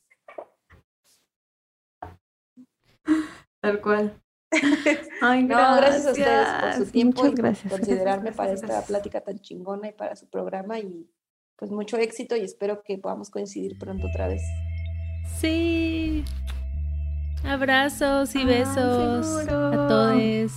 Tal cual. Ay, No, gracias a ustedes por su tiempo Muchas y gracias. considerarme para Gracias, esta gracias. plática tan chingona y para su programa y pues mucho éxito y espero que podamos coincidir pronto otra vez. Sí. Abrazos y Ay, besos seguro. a todos.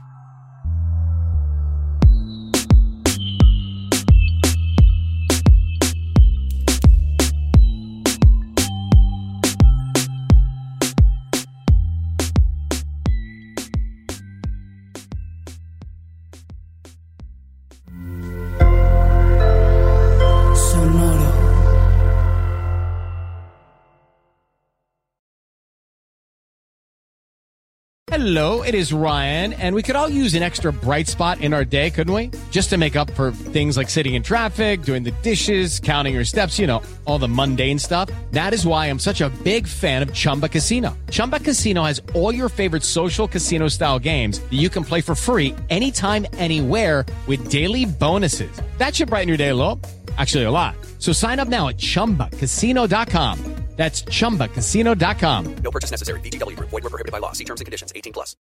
Hello, it is Ryan, and we could all use an extra bright spot in our day, couldn't we? Just to make up for things like sitting in traffic, doing the dishes, counting your steps, you know, all the mundane stuff. That is why I'm such a big fan of Chumba Casino. Chumba Casino has all your favorite social casino style games that you can play for free anytime, anywhere with daily bonuses. That should brighten your day a little. Actually, a lot. So sign up now at ChumbaCasino.com. That's ChumbaCasino.com. No purchase necessary. VGW Group. Void where prohibited by law. See terms and conditions. 18+.